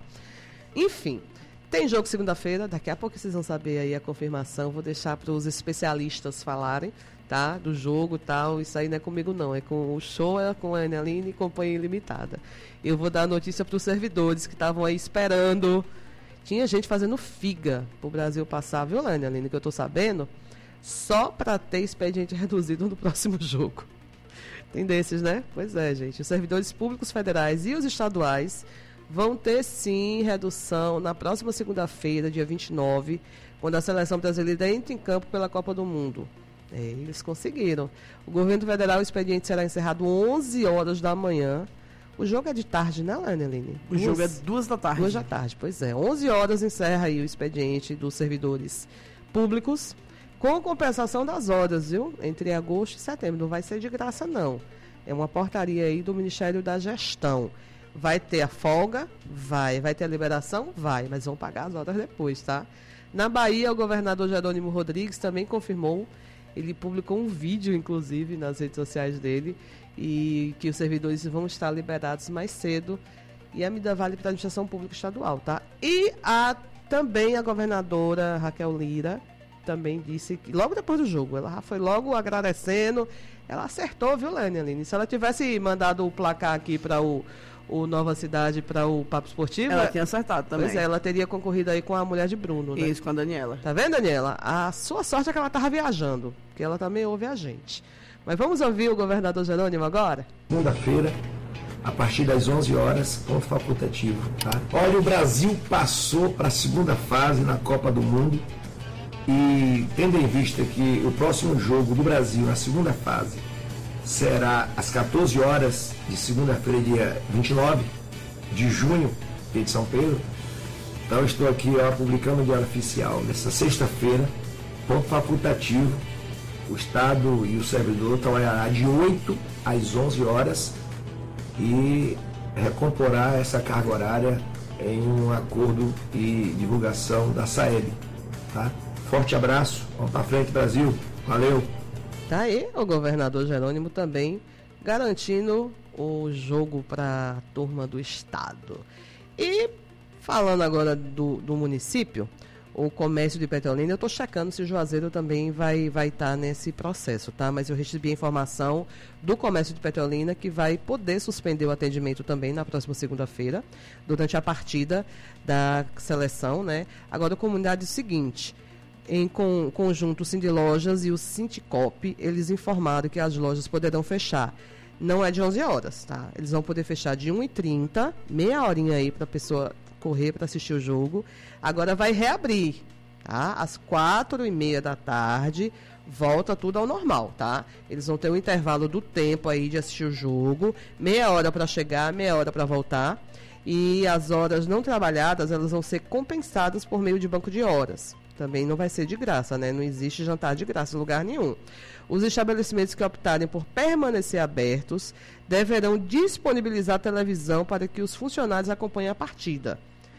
Speaker 16: Enfim, tem jogo segunda-feira. Daqui a pouco vocês vão saber aí a confirmação. Vou deixar para os especialistas falarem, tá? Do jogo e tal. Isso aí não é comigo, não. É com o Shoa, com a Aneline e Companhia Ilimitada. Eu vou dar a notícia para os servidores que estavam aí esperando. Tinha gente fazendo figa pro Brasil passar, viu, Aneline, que eu tô sabendo, só para ter expediente reduzido no próximo jogo. Tem desses, né? Pois é, gente. Os servidores públicos federais e os estaduais vão ter, sim, redução na próxima segunda-feira, dia 29, quando a seleção brasileira entra em campo pela Copa do Mundo. Eles conseguiram. O governo federal, o expediente será encerrado 11 horas da manhã. O jogo é de tarde, não, Aneline?
Speaker 15: O jogo é 2 da tarde.
Speaker 16: 2 da tarde, pois é. 11 horas encerra aí o expediente dos servidores públicos, com compensação das horas, viu? Entre agosto e setembro. Não vai ser de graça, não. É uma portaria aí do Ministério da Gestão. Vai ter a folga? Vai. Vai ter a liberação? Vai. Mas vão pagar as horas depois, tá? Na Bahia, o governador Jerônimo Rodrigues também confirmou. Ele publicou um vídeo, inclusive, nas redes sociais dele, e que os servidores vão estar liberados mais cedo. e a medida vale para a administração pública estadual, tá? E também a governadora Raquel Lira também disse que logo depois do jogo, ela já foi logo agradecendo, ela acertou, viu, Aline? Se ela tivesse mandado o placar aqui para o Nova Cidade, para o Papo Esportivo...
Speaker 15: Ela tinha acertado também.
Speaker 16: Pois é, ela teria concorrido aí com a mulher de Bruno, né?
Speaker 15: Isso, com a Daniela.
Speaker 16: Tá vendo, Daniela? A sua sorte é que ela estava viajando, porque ela também ouve a gente. Mas vamos ouvir o governador Jerônimo agora?
Speaker 19: Segunda-feira, a partir das 11 horas, ponto facultativo, tá? Olha, o Brasil passou para a segunda fase na Copa do Mundo e tendo em vista que o próximo jogo do Brasil na segunda fase será às 14 horas de segunda-feira, dia 29 de junho, aqui de São Pedro. Então estou aqui publicando no Diário Oficial, nessa sexta-feira, ponto facultativo, o Estado e o servidor trabalhará de 8 às 11 horas e recomporá essa carga horária em um acordo e divulgação da SAEB. Tá? Forte abraço, vamos para frente, Brasil. Valeu!
Speaker 16: Tá aí o governador Jerônimo também garantindo o jogo para a turma do Estado. E falando agora do município, o comércio de Petrolina, eu estou checando se o Juazeiro também vai estar nesse processo, tá? Mas eu recebi a informação do comércio de Petrolina que vai poder suspender o atendimento também na próxima segunda-feira, durante a partida da seleção, né? Agora, a comunidade é o seguinte... Em conjunto, o Sindilojas e o Sinticop, eles informaram que as lojas poderão fechar. Não é de 11 horas, tá? Eles vão poder fechar de 1h30, meia horinha aí para a pessoa correr para assistir o jogo. Agora vai reabrir, tá? Às 4h30 da tarde, volta tudo ao normal, tá? Eles vão ter um intervalo do tempo aí de assistir o jogo, meia hora para chegar, meia hora para voltar. E as horas não trabalhadas, elas vão ser compensadas por meio de banco de horas. Também não vai ser de graça, né? Não existe jantar de graça em lugar nenhum. Os estabelecimentos que optarem por permanecer abertos deverão disponibilizar televisão para que os funcionários acompanhem a partida.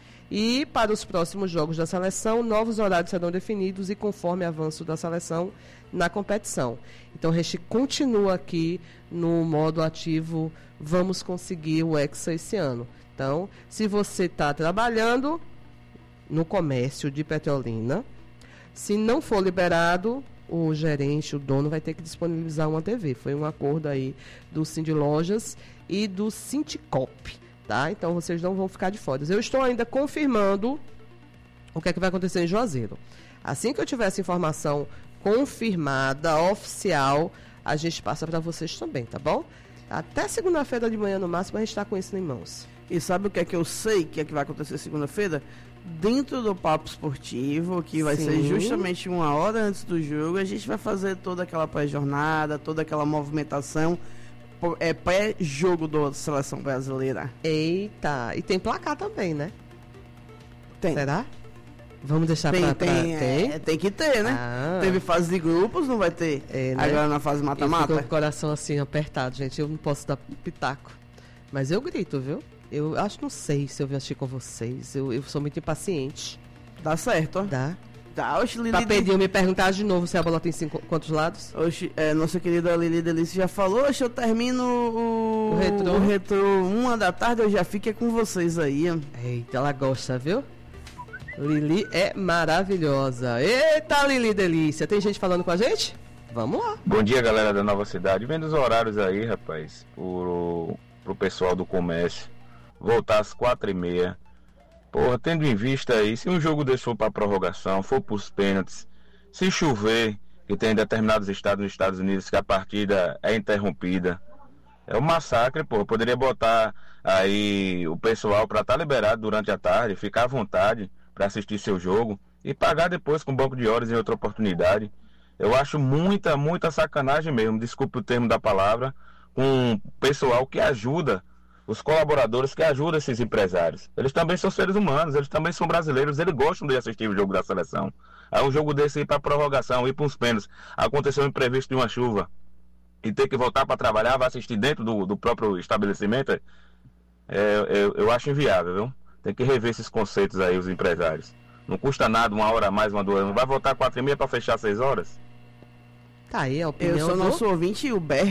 Speaker 16: E para os próximos jogos da seleção, novos horários serão definidos e conforme avanço da seleção na competição. Então, a gente continua aqui no modo ativo, vamos conseguir o Hexa esse ano. Então, se você está trabalhando no comércio de Petrolina, se não for liberado, o gerente, o dono, vai ter que disponibilizar uma TV. Foi um acordo aí do Sindilojas e do Sinticop, tá? Então, vocês não vão ficar de fora. Eu estou ainda confirmando o que é que vai acontecer em Juazeiro. Assim que eu tiver essa informação confirmada, oficial, a gente passa para vocês também, tá bom? Até segunda-feira de manhã, no máximo, a gente está com isso em mãos.
Speaker 15: E sabe o que é que eu sei que é que vai acontecer segunda-feira? Dentro do Papo Esportivo, que vai ser justamente uma hora antes do jogo, a gente vai fazer toda aquela pré-jornada, toda aquela movimentação pré-jogo da Seleção Brasileira.
Speaker 16: Eita, e tem placar também, né?
Speaker 15: Tem.
Speaker 16: Será? Vamos deixar
Speaker 15: tem que ter, né? Teve fase de grupos, não vai ter.
Speaker 16: Né?
Speaker 15: Agora na fase mata-mata.
Speaker 16: Eu fico com o coração assim apertado, gente. Eu não posso dar pitaco. Mas eu grito, viu? Eu acho, não sei se eu vim assistir com vocês. Eu sou muito impaciente.
Speaker 15: Dá certo, ó.
Speaker 16: Dá.
Speaker 15: Oxe, Lili...
Speaker 16: Pra pedir, me perguntar de novo se a bola tem quantos lados?
Speaker 15: Oxe, nossa querida Lili Delícia já falou. Oxe, eu termino o retrô 1 da tarde, eu já fico com vocês aí.
Speaker 16: Eita, ela gosta, viu? Lili é maravilhosa. Eita, Lili Delícia. Tem gente falando com a gente? Vamos lá.
Speaker 20: Bom dia, galera da Nova Cidade. Vendo os horários aí, rapaz, pro pessoal do comércio. Voltar às 4h30. Porra, tendo em vista aí, se um jogo desse for pra prorrogação, for pros pênaltis, se chover, que tem determinados estados nos Estados Unidos que a partida é interrompida, é um massacre, porra. Poderia botar aí o pessoal pra estar liberado durante a tarde, ficar à vontade pra assistir seu jogo e pagar depois com banco de horas em outra oportunidade. Eu acho muita sacanagem mesmo, desculpe o termo da palavra, com o pessoal que ajuda, os colaboradores que ajudam esses empresários. Eles também são seres humanos, eles também são brasileiros, eles gostam de assistir o jogo da seleção. Aí um jogo desse ir para prorrogação, ir para uns pênaltis, aconteceu um imprevisto de uma chuva e ter que voltar para trabalhar, vai assistir dentro do próprio estabelecimento, eu acho inviável, viu? Tem que rever esses conceitos aí, os empresários. Não custa nada, 1 hora a mais, 2 horas. Não vai voltar 4h30 para fechar 6 horas?
Speaker 16: Tá aí a opinião.
Speaker 15: Eu sou nosso ouvinte, Huberto.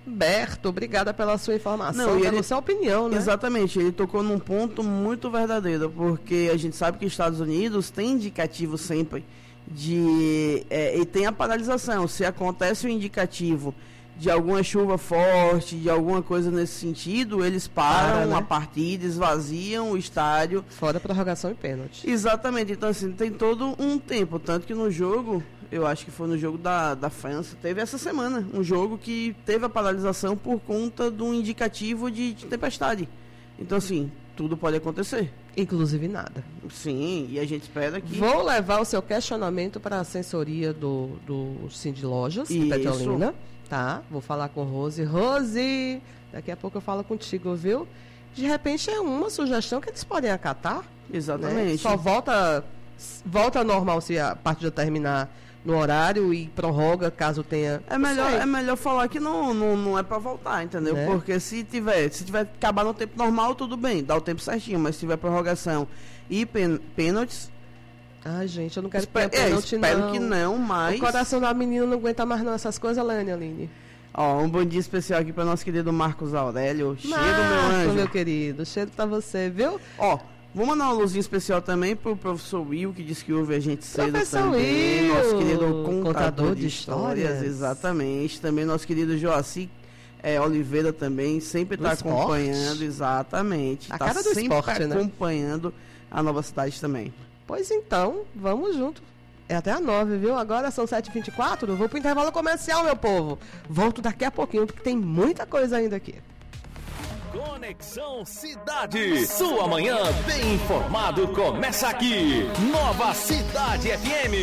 Speaker 16: Berto, obrigada pela sua informação,
Speaker 15: Não,
Speaker 16: pela sua opinião, né?
Speaker 15: Exatamente, ele tocou num ponto muito verdadeiro, porque a gente sabe que os Estados Unidos tem indicativo sempre e tem a paralisação. Se acontece o indicativo de alguma chuva forte, de alguma coisa nesse sentido, eles param a partida, esvaziam o estádio.
Speaker 16: Fora prorrogação e pênalti.
Speaker 15: Exatamente, então assim, tem todo um tempo, tanto que no jogo, eu acho que foi no jogo da França, teve essa semana, um jogo que teve a paralisação por conta de um indicativo de tempestade. Então assim, tudo pode acontecer.
Speaker 16: Inclusive nada.
Speaker 15: Sim, e a gente espera que...
Speaker 16: Vou levar o seu questionamento para a assessoria do Cindy Lojas, de Petrolina. Tá, vou falar com Rose. Rose, daqui a pouco eu falo contigo, viu? De repente é uma sugestão que eles podem acatar.
Speaker 15: Exatamente.
Speaker 16: Né? Só volta normal se a partida terminar no horário e prorroga caso tenha...
Speaker 15: É melhor falar que não é pra voltar, entendeu?
Speaker 16: Né?
Speaker 15: Porque se tiver acabar no tempo normal, tudo bem, dá o tempo certinho, mas se tiver prorrogação e pênaltis...
Speaker 16: Ai, gente, eu não quero pênalti,
Speaker 15: espero que não, mas...
Speaker 16: O coração da menina não aguenta mais não essas coisas, Lene, Aline.
Speaker 15: Ó, um bom dia especial aqui para nosso querido Marcos Aurélio. Cheiro, meu anjo.
Speaker 16: Meu querido, cheiro pra você, viu?
Speaker 15: Ó, vou mandar uma luzinha especial também pro professor Will, que disse que ouve a gente cedo
Speaker 16: professor
Speaker 15: também.
Speaker 16: Will,
Speaker 15: nosso querido contador
Speaker 16: de histórias.
Speaker 15: Exatamente. Também nosso querido Joaci Oliveira também, sempre está acompanhando. Exatamente.
Speaker 16: A
Speaker 15: tá
Speaker 16: cara do
Speaker 15: sempre
Speaker 16: esporte, né?
Speaker 15: acompanhando a Nova Cidade também.
Speaker 16: Pois então, vamos junto. É até a 9, viu? Agora são 7h24, vou pro intervalo comercial, meu povo. Volto daqui a pouquinho, porque tem muita coisa ainda aqui.
Speaker 11: Conexão Cidade. Sua manhã bem informado começa aqui. Nova Cidade FM.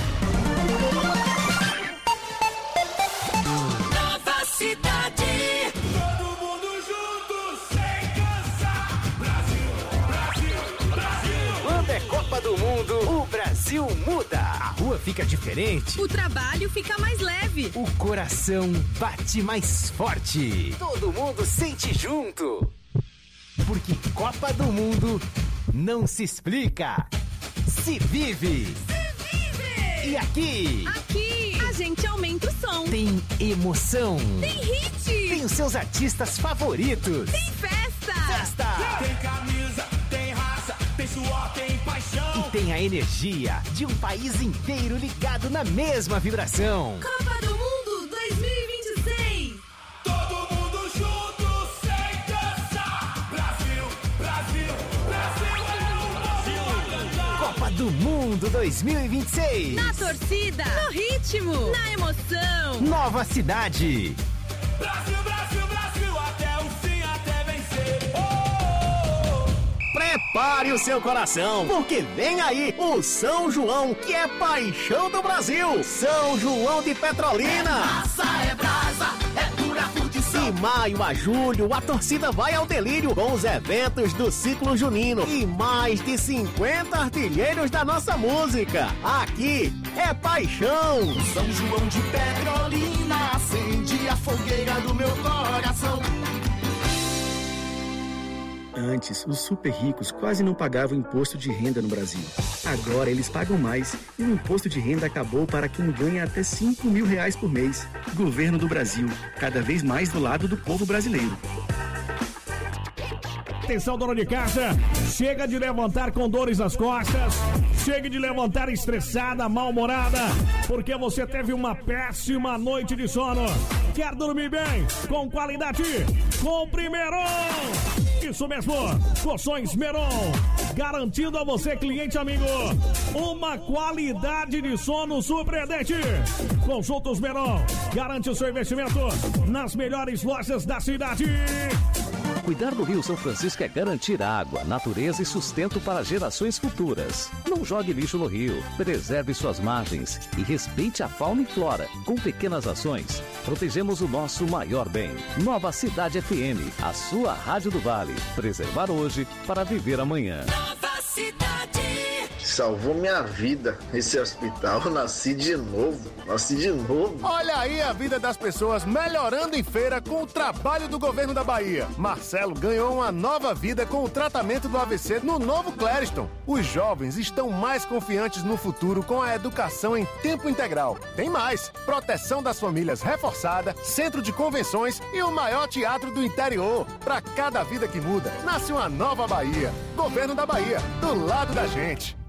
Speaker 5: Nova Cidade.
Speaker 2: Todo mundo junto, sem cansar. Brasil, Brasil, Brasil.
Speaker 1: Quando é Copa do Mundo, o Brasil muda. A rua fica diferente.
Speaker 7: O trabalho fica mais leve.
Speaker 1: O coração bate mais forte. Todo mundo sente junto. Porque Copa do Mundo não se explica, se vive. E aqui
Speaker 7: a gente aumenta o som.
Speaker 1: Tem emoção.
Speaker 7: Tem hit.
Speaker 1: Tem os seus artistas favoritos.
Speaker 7: Tem festa.
Speaker 2: Tem camisa, tem raça, tem suor, tem paixão.
Speaker 1: E tem a energia de um país inteiro ligado na mesma vibração.
Speaker 7: Copa do Mundo 2026.
Speaker 2: Todo mundo junto, sem cansar. Brasil, Brasil, Brasil é o Brasil vai cantar.
Speaker 1: Copa do Mundo 2026.
Speaker 7: Na torcida, no ritmo, na emoção.
Speaker 1: Nova Cidade.
Speaker 2: Brasil, Brasil, Brasil, até o fim, até vencer.
Speaker 1: Prepare o seu coração, porque vem aí o São João, que é paixão do Brasil. São João de Petrolina.
Speaker 2: É massa, é brasa, é dura curtição.
Speaker 1: De maio a julho, a torcida vai ao delírio com os eventos do ciclo junino e mais de 50 artilheiros da nossa música. Aqui é paixão.
Speaker 2: São João de Petrolina acende a fogueira do meu coração.
Speaker 21: Antes, os super ricos quase não pagavam imposto de renda no Brasil. Agora eles pagam mais e o imposto de renda acabou para quem ganha até R$5.000 por mês. Governo do Brasil, cada vez mais do lado do povo brasileiro.
Speaker 2: Atenção, dona de casa, chega de levantar com dores nas costas, chega de levantar estressada, mal-humorada, porque você teve uma péssima noite de sono. Quer dormir bem, com qualidade? Compre Meron! Isso mesmo, Colchões Meron, garantindo a você, cliente amigo, uma qualidade de sono surpreendente. Consultos Meron, garante o seu investimento nas melhores lojas da cidade.
Speaker 3: Cuidar do Rio São Francisco é garantir água, natureza e sustento para gerações futuras. Não jogue lixo no rio, preserve suas margens e respeite a fauna e flora. Com pequenas ações, protegemos o nosso maior bem. Nova Cidade FM, a sua rádio do Vale. Preservar hoje para viver amanhã.
Speaker 5: Nova Cidade.
Speaker 8: salvou minha vida. Esse hospital, eu nasci de novo.
Speaker 22: Olha aí a vida das pessoas melhorando em feira com o trabalho do governo da Bahia. Marcelo ganhou uma nova vida com o tratamento do AVC no Novo Clériston. Os jovens estão mais confiantes no futuro com a educação em tempo integral. Tem mais, proteção das famílias reforçada, centro de convenções e o maior teatro do interior. Para cada vida que muda, nasce uma nova Bahia. Governo da Bahia, do lado da gente.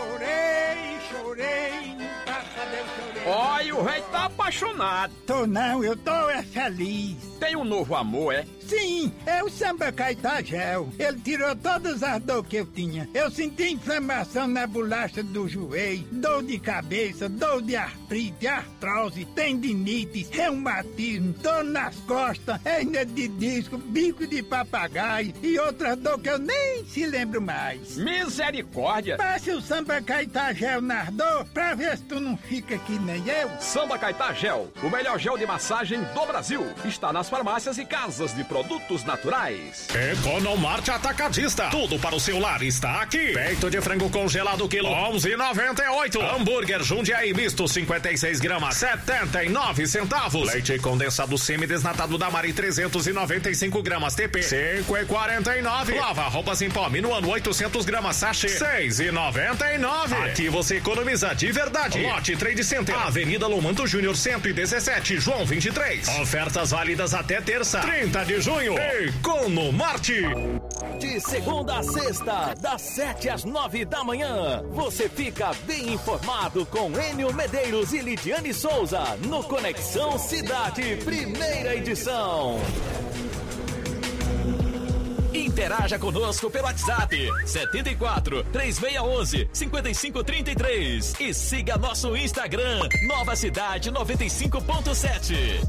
Speaker 2: Chorei,
Speaker 23: Olha, o rei tá apaixonado.
Speaker 2: Tô não, eu tô feliz.
Speaker 23: Tem um novo amor, é?
Speaker 2: Sim, é o Samba Caetagel. Ele tirou todas as dores que eu tinha. Eu senti inflamação na bolacha do joelho, dor de cabeça, dor de artrite, artrose, tendinite, reumatismo, dor nas costas, hernia de disco, bico de papagaio e outras dores que eu nem se lembro mais.
Speaker 23: Misericórdia!
Speaker 2: Passe o Samba Caetagel nas dores pra ver se tu não fica que nem eu.
Speaker 23: Samba Caetagel, o melhor gel de massagem do Brasil. Está nas farmácias e casas de produtos naturais.
Speaker 24: Economarte Atacadista. Tudo para o seu lar está aqui. Peito de frango congelado quilo 11,98. Hambúrguer Jundiaí misto 56 gramas 79 centavos. Leite condensado semi-desnatado da Mari 395 gramas TP 5,49. Lava roupas em pó Minuano 800 gramas sachê 6,99. Aqui você economiza de verdade. Lote Trade Center, Avenida Lomanto Júnior 117, João 23. Ofertas válidas até terça, 30 de junho. Economarte.
Speaker 1: De segunda a sexta, das 7 às 9 da manhã, você fica bem informado com Enio Medeiros e Lidiane Souza no Conexão Cidade, primeira edição. Interaja conosco pelo WhatsApp 74 3611 5533 e siga nosso Instagram Nova Cidade 95.7.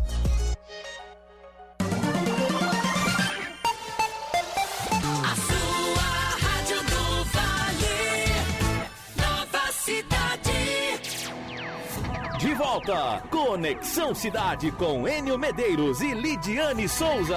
Speaker 1: De volta, Conexão Cidade com Enio Medeiros e Lidiane Souza.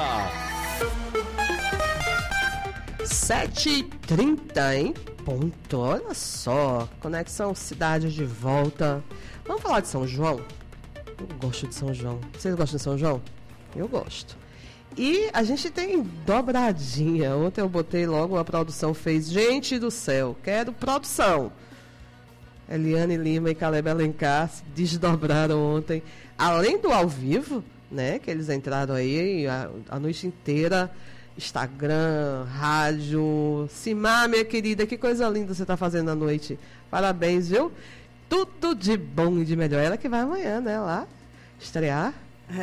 Speaker 16: 7h30, hein? Ponto, olha só. Conexão Cidade de volta. Vamos falar de São João? Eu gosto de São João. Vocês gostam de São João? Eu gosto. E a gente tem dobradinha. Ontem eu botei logo, a produção fez. Gente do céu, quero produção. Eliane Lima e Caleb Alencar se desdobraram ontem. Além do ao vivo, né? Que eles entraram aí a noite inteira. Instagram, rádio. Simar, minha querida, que coisa linda você está fazendo à noite. Parabéns, viu? Tudo de bom e de melhor. Ela que vai amanhã, né? Lá estrear.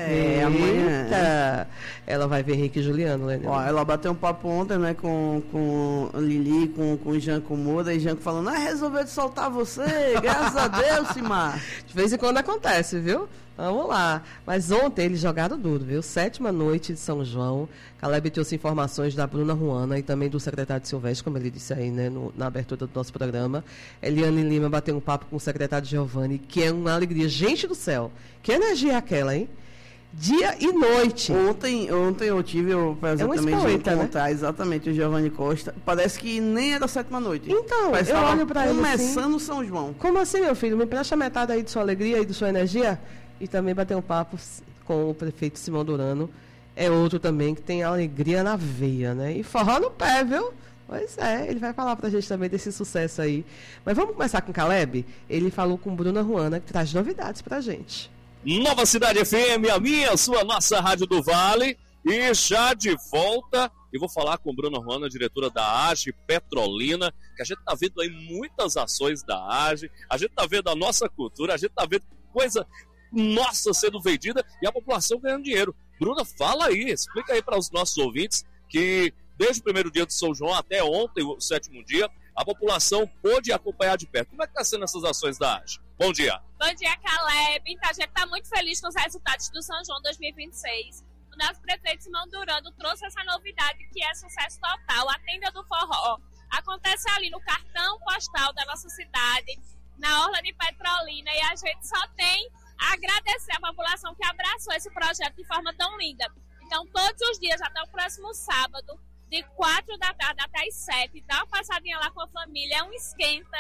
Speaker 15: Amanhã.
Speaker 16: Ela vai ver Henrique e Juliano, né?
Speaker 15: Ó, ela bateu um papo ontem, né, com Lili, com o Janco Moura, e Janco falando, resolveu de soltar você, graças a Deus, Simar.
Speaker 16: De vez em quando acontece, viu? Vamos lá. Mas ontem eles jogaram duro, viu? 7ª noite de São João. Caleb trouxe informações da Bruna Ruana e também do secretário Silvestre, como ele disse aí, né, na abertura do nosso programa. Eliane Lima bateu um papo com o secretário Giovanni, que é uma alegria. Gente do céu, que energia é aquela, hein? Dia e noite.
Speaker 15: Ontem eu tive o prazer também de encontrar, né? Exatamente, o Giovanni Costa. Parece que nem era a 7ª noite.
Speaker 16: Então, eu olho pra ele
Speaker 15: começando
Speaker 16: assim,
Speaker 15: São João.
Speaker 16: Como assim, meu filho? Me presta metade aí de sua alegria e de sua energia? E também bater um papo com o prefeito Simão Durano. É outro também que tem alegria na veia, né? E forró no pé, viu? Pois é, ele vai falar pra gente também desse sucesso aí. Mas vamos começar com o Caleb? Ele falou com Bruna Ruana, que traz novidades pra gente.
Speaker 17: Nova Cidade FM, a minha, a sua, nossa Rádio do Vale. E já de volta, eu vou falar com Bruna Ruana, diretora da AGE Petrolina, que a gente tá vendo aí muitas ações da AGE, a gente tá vendo a nossa cultura, a gente tá vendo coisa nossa sendo vendida e a população ganhando dinheiro. Bruna, fala aí, explica aí para os nossos ouvintes que desde o primeiro dia de São João até ontem, o 7º dia, a população pôde acompanhar de perto. Como é que está sendo essas ações da AGE? Bom dia.
Speaker 25: Bom dia, Caleb. Então, a gente está muito feliz com os resultados do São João 2026. O nosso prefeito Simão Durano trouxe essa novidade que é sucesso total. A Tenda do Forró acontece ali no cartão postal da nossa cidade, na Orla de Petrolina, e a gente só tem a agradecer a população que abraçou esse projeto de forma tão linda. Então, todos os dias, até o próximo sábado, de 4 da tarde até as 7, dá uma passadinha lá com a família, é um esquenta,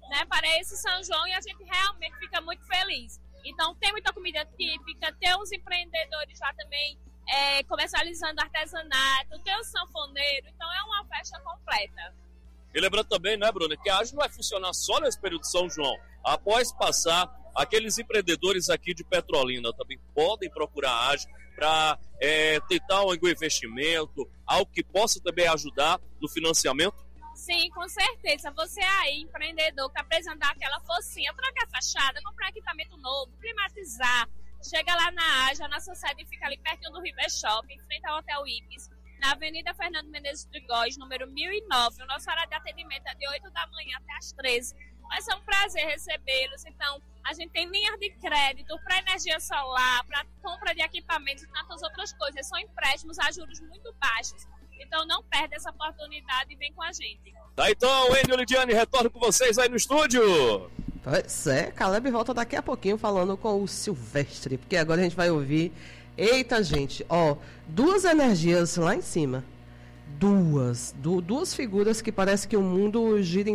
Speaker 25: né, para esse São João e a gente realmente fica muito feliz. Então tem muita comida típica, tem os empreendedores lá também comercializando artesanato, tem o sanfoneiro, então é uma festa completa.
Speaker 9: E lembrando também, né, Bruna, que a AGE não vai funcionar só nesse período de São João. Após passar, aqueles empreendedores aqui de Petrolina também podem procurar a AGE para tentar um investimento, algo que possa também ajudar no financiamento?
Speaker 25: Sim, com certeza. Você aí, empreendedor, que apresentar aquela focinha, trocar a fachada, comprar equipamento novo, climatizar, chega lá na AGE, a nossa sede fica ali pertinho do River Shopping, em frente ao Hotel Ibis, na Avenida Fernando Menezes de Góes, número 1009. O nosso horário de atendimento é de 8 da manhã até as 13. Vai ser um prazer recebê-los. Então, a gente tem linhas de crédito para energia solar, para compra de equipamentos e tantas outras coisas. São empréstimos a juros muito baixos. Então, não perde essa oportunidade e vem com a gente.
Speaker 9: Tá, então, Enio e Lidiane, retorno com vocês aí no estúdio.
Speaker 16: Pois é, Caleb volta daqui a pouquinho falando com o Silvestre, porque agora a gente vai ouvir. Eita, gente, ó, duas energias lá em cima. Duas figuras que parece que o mundo gira em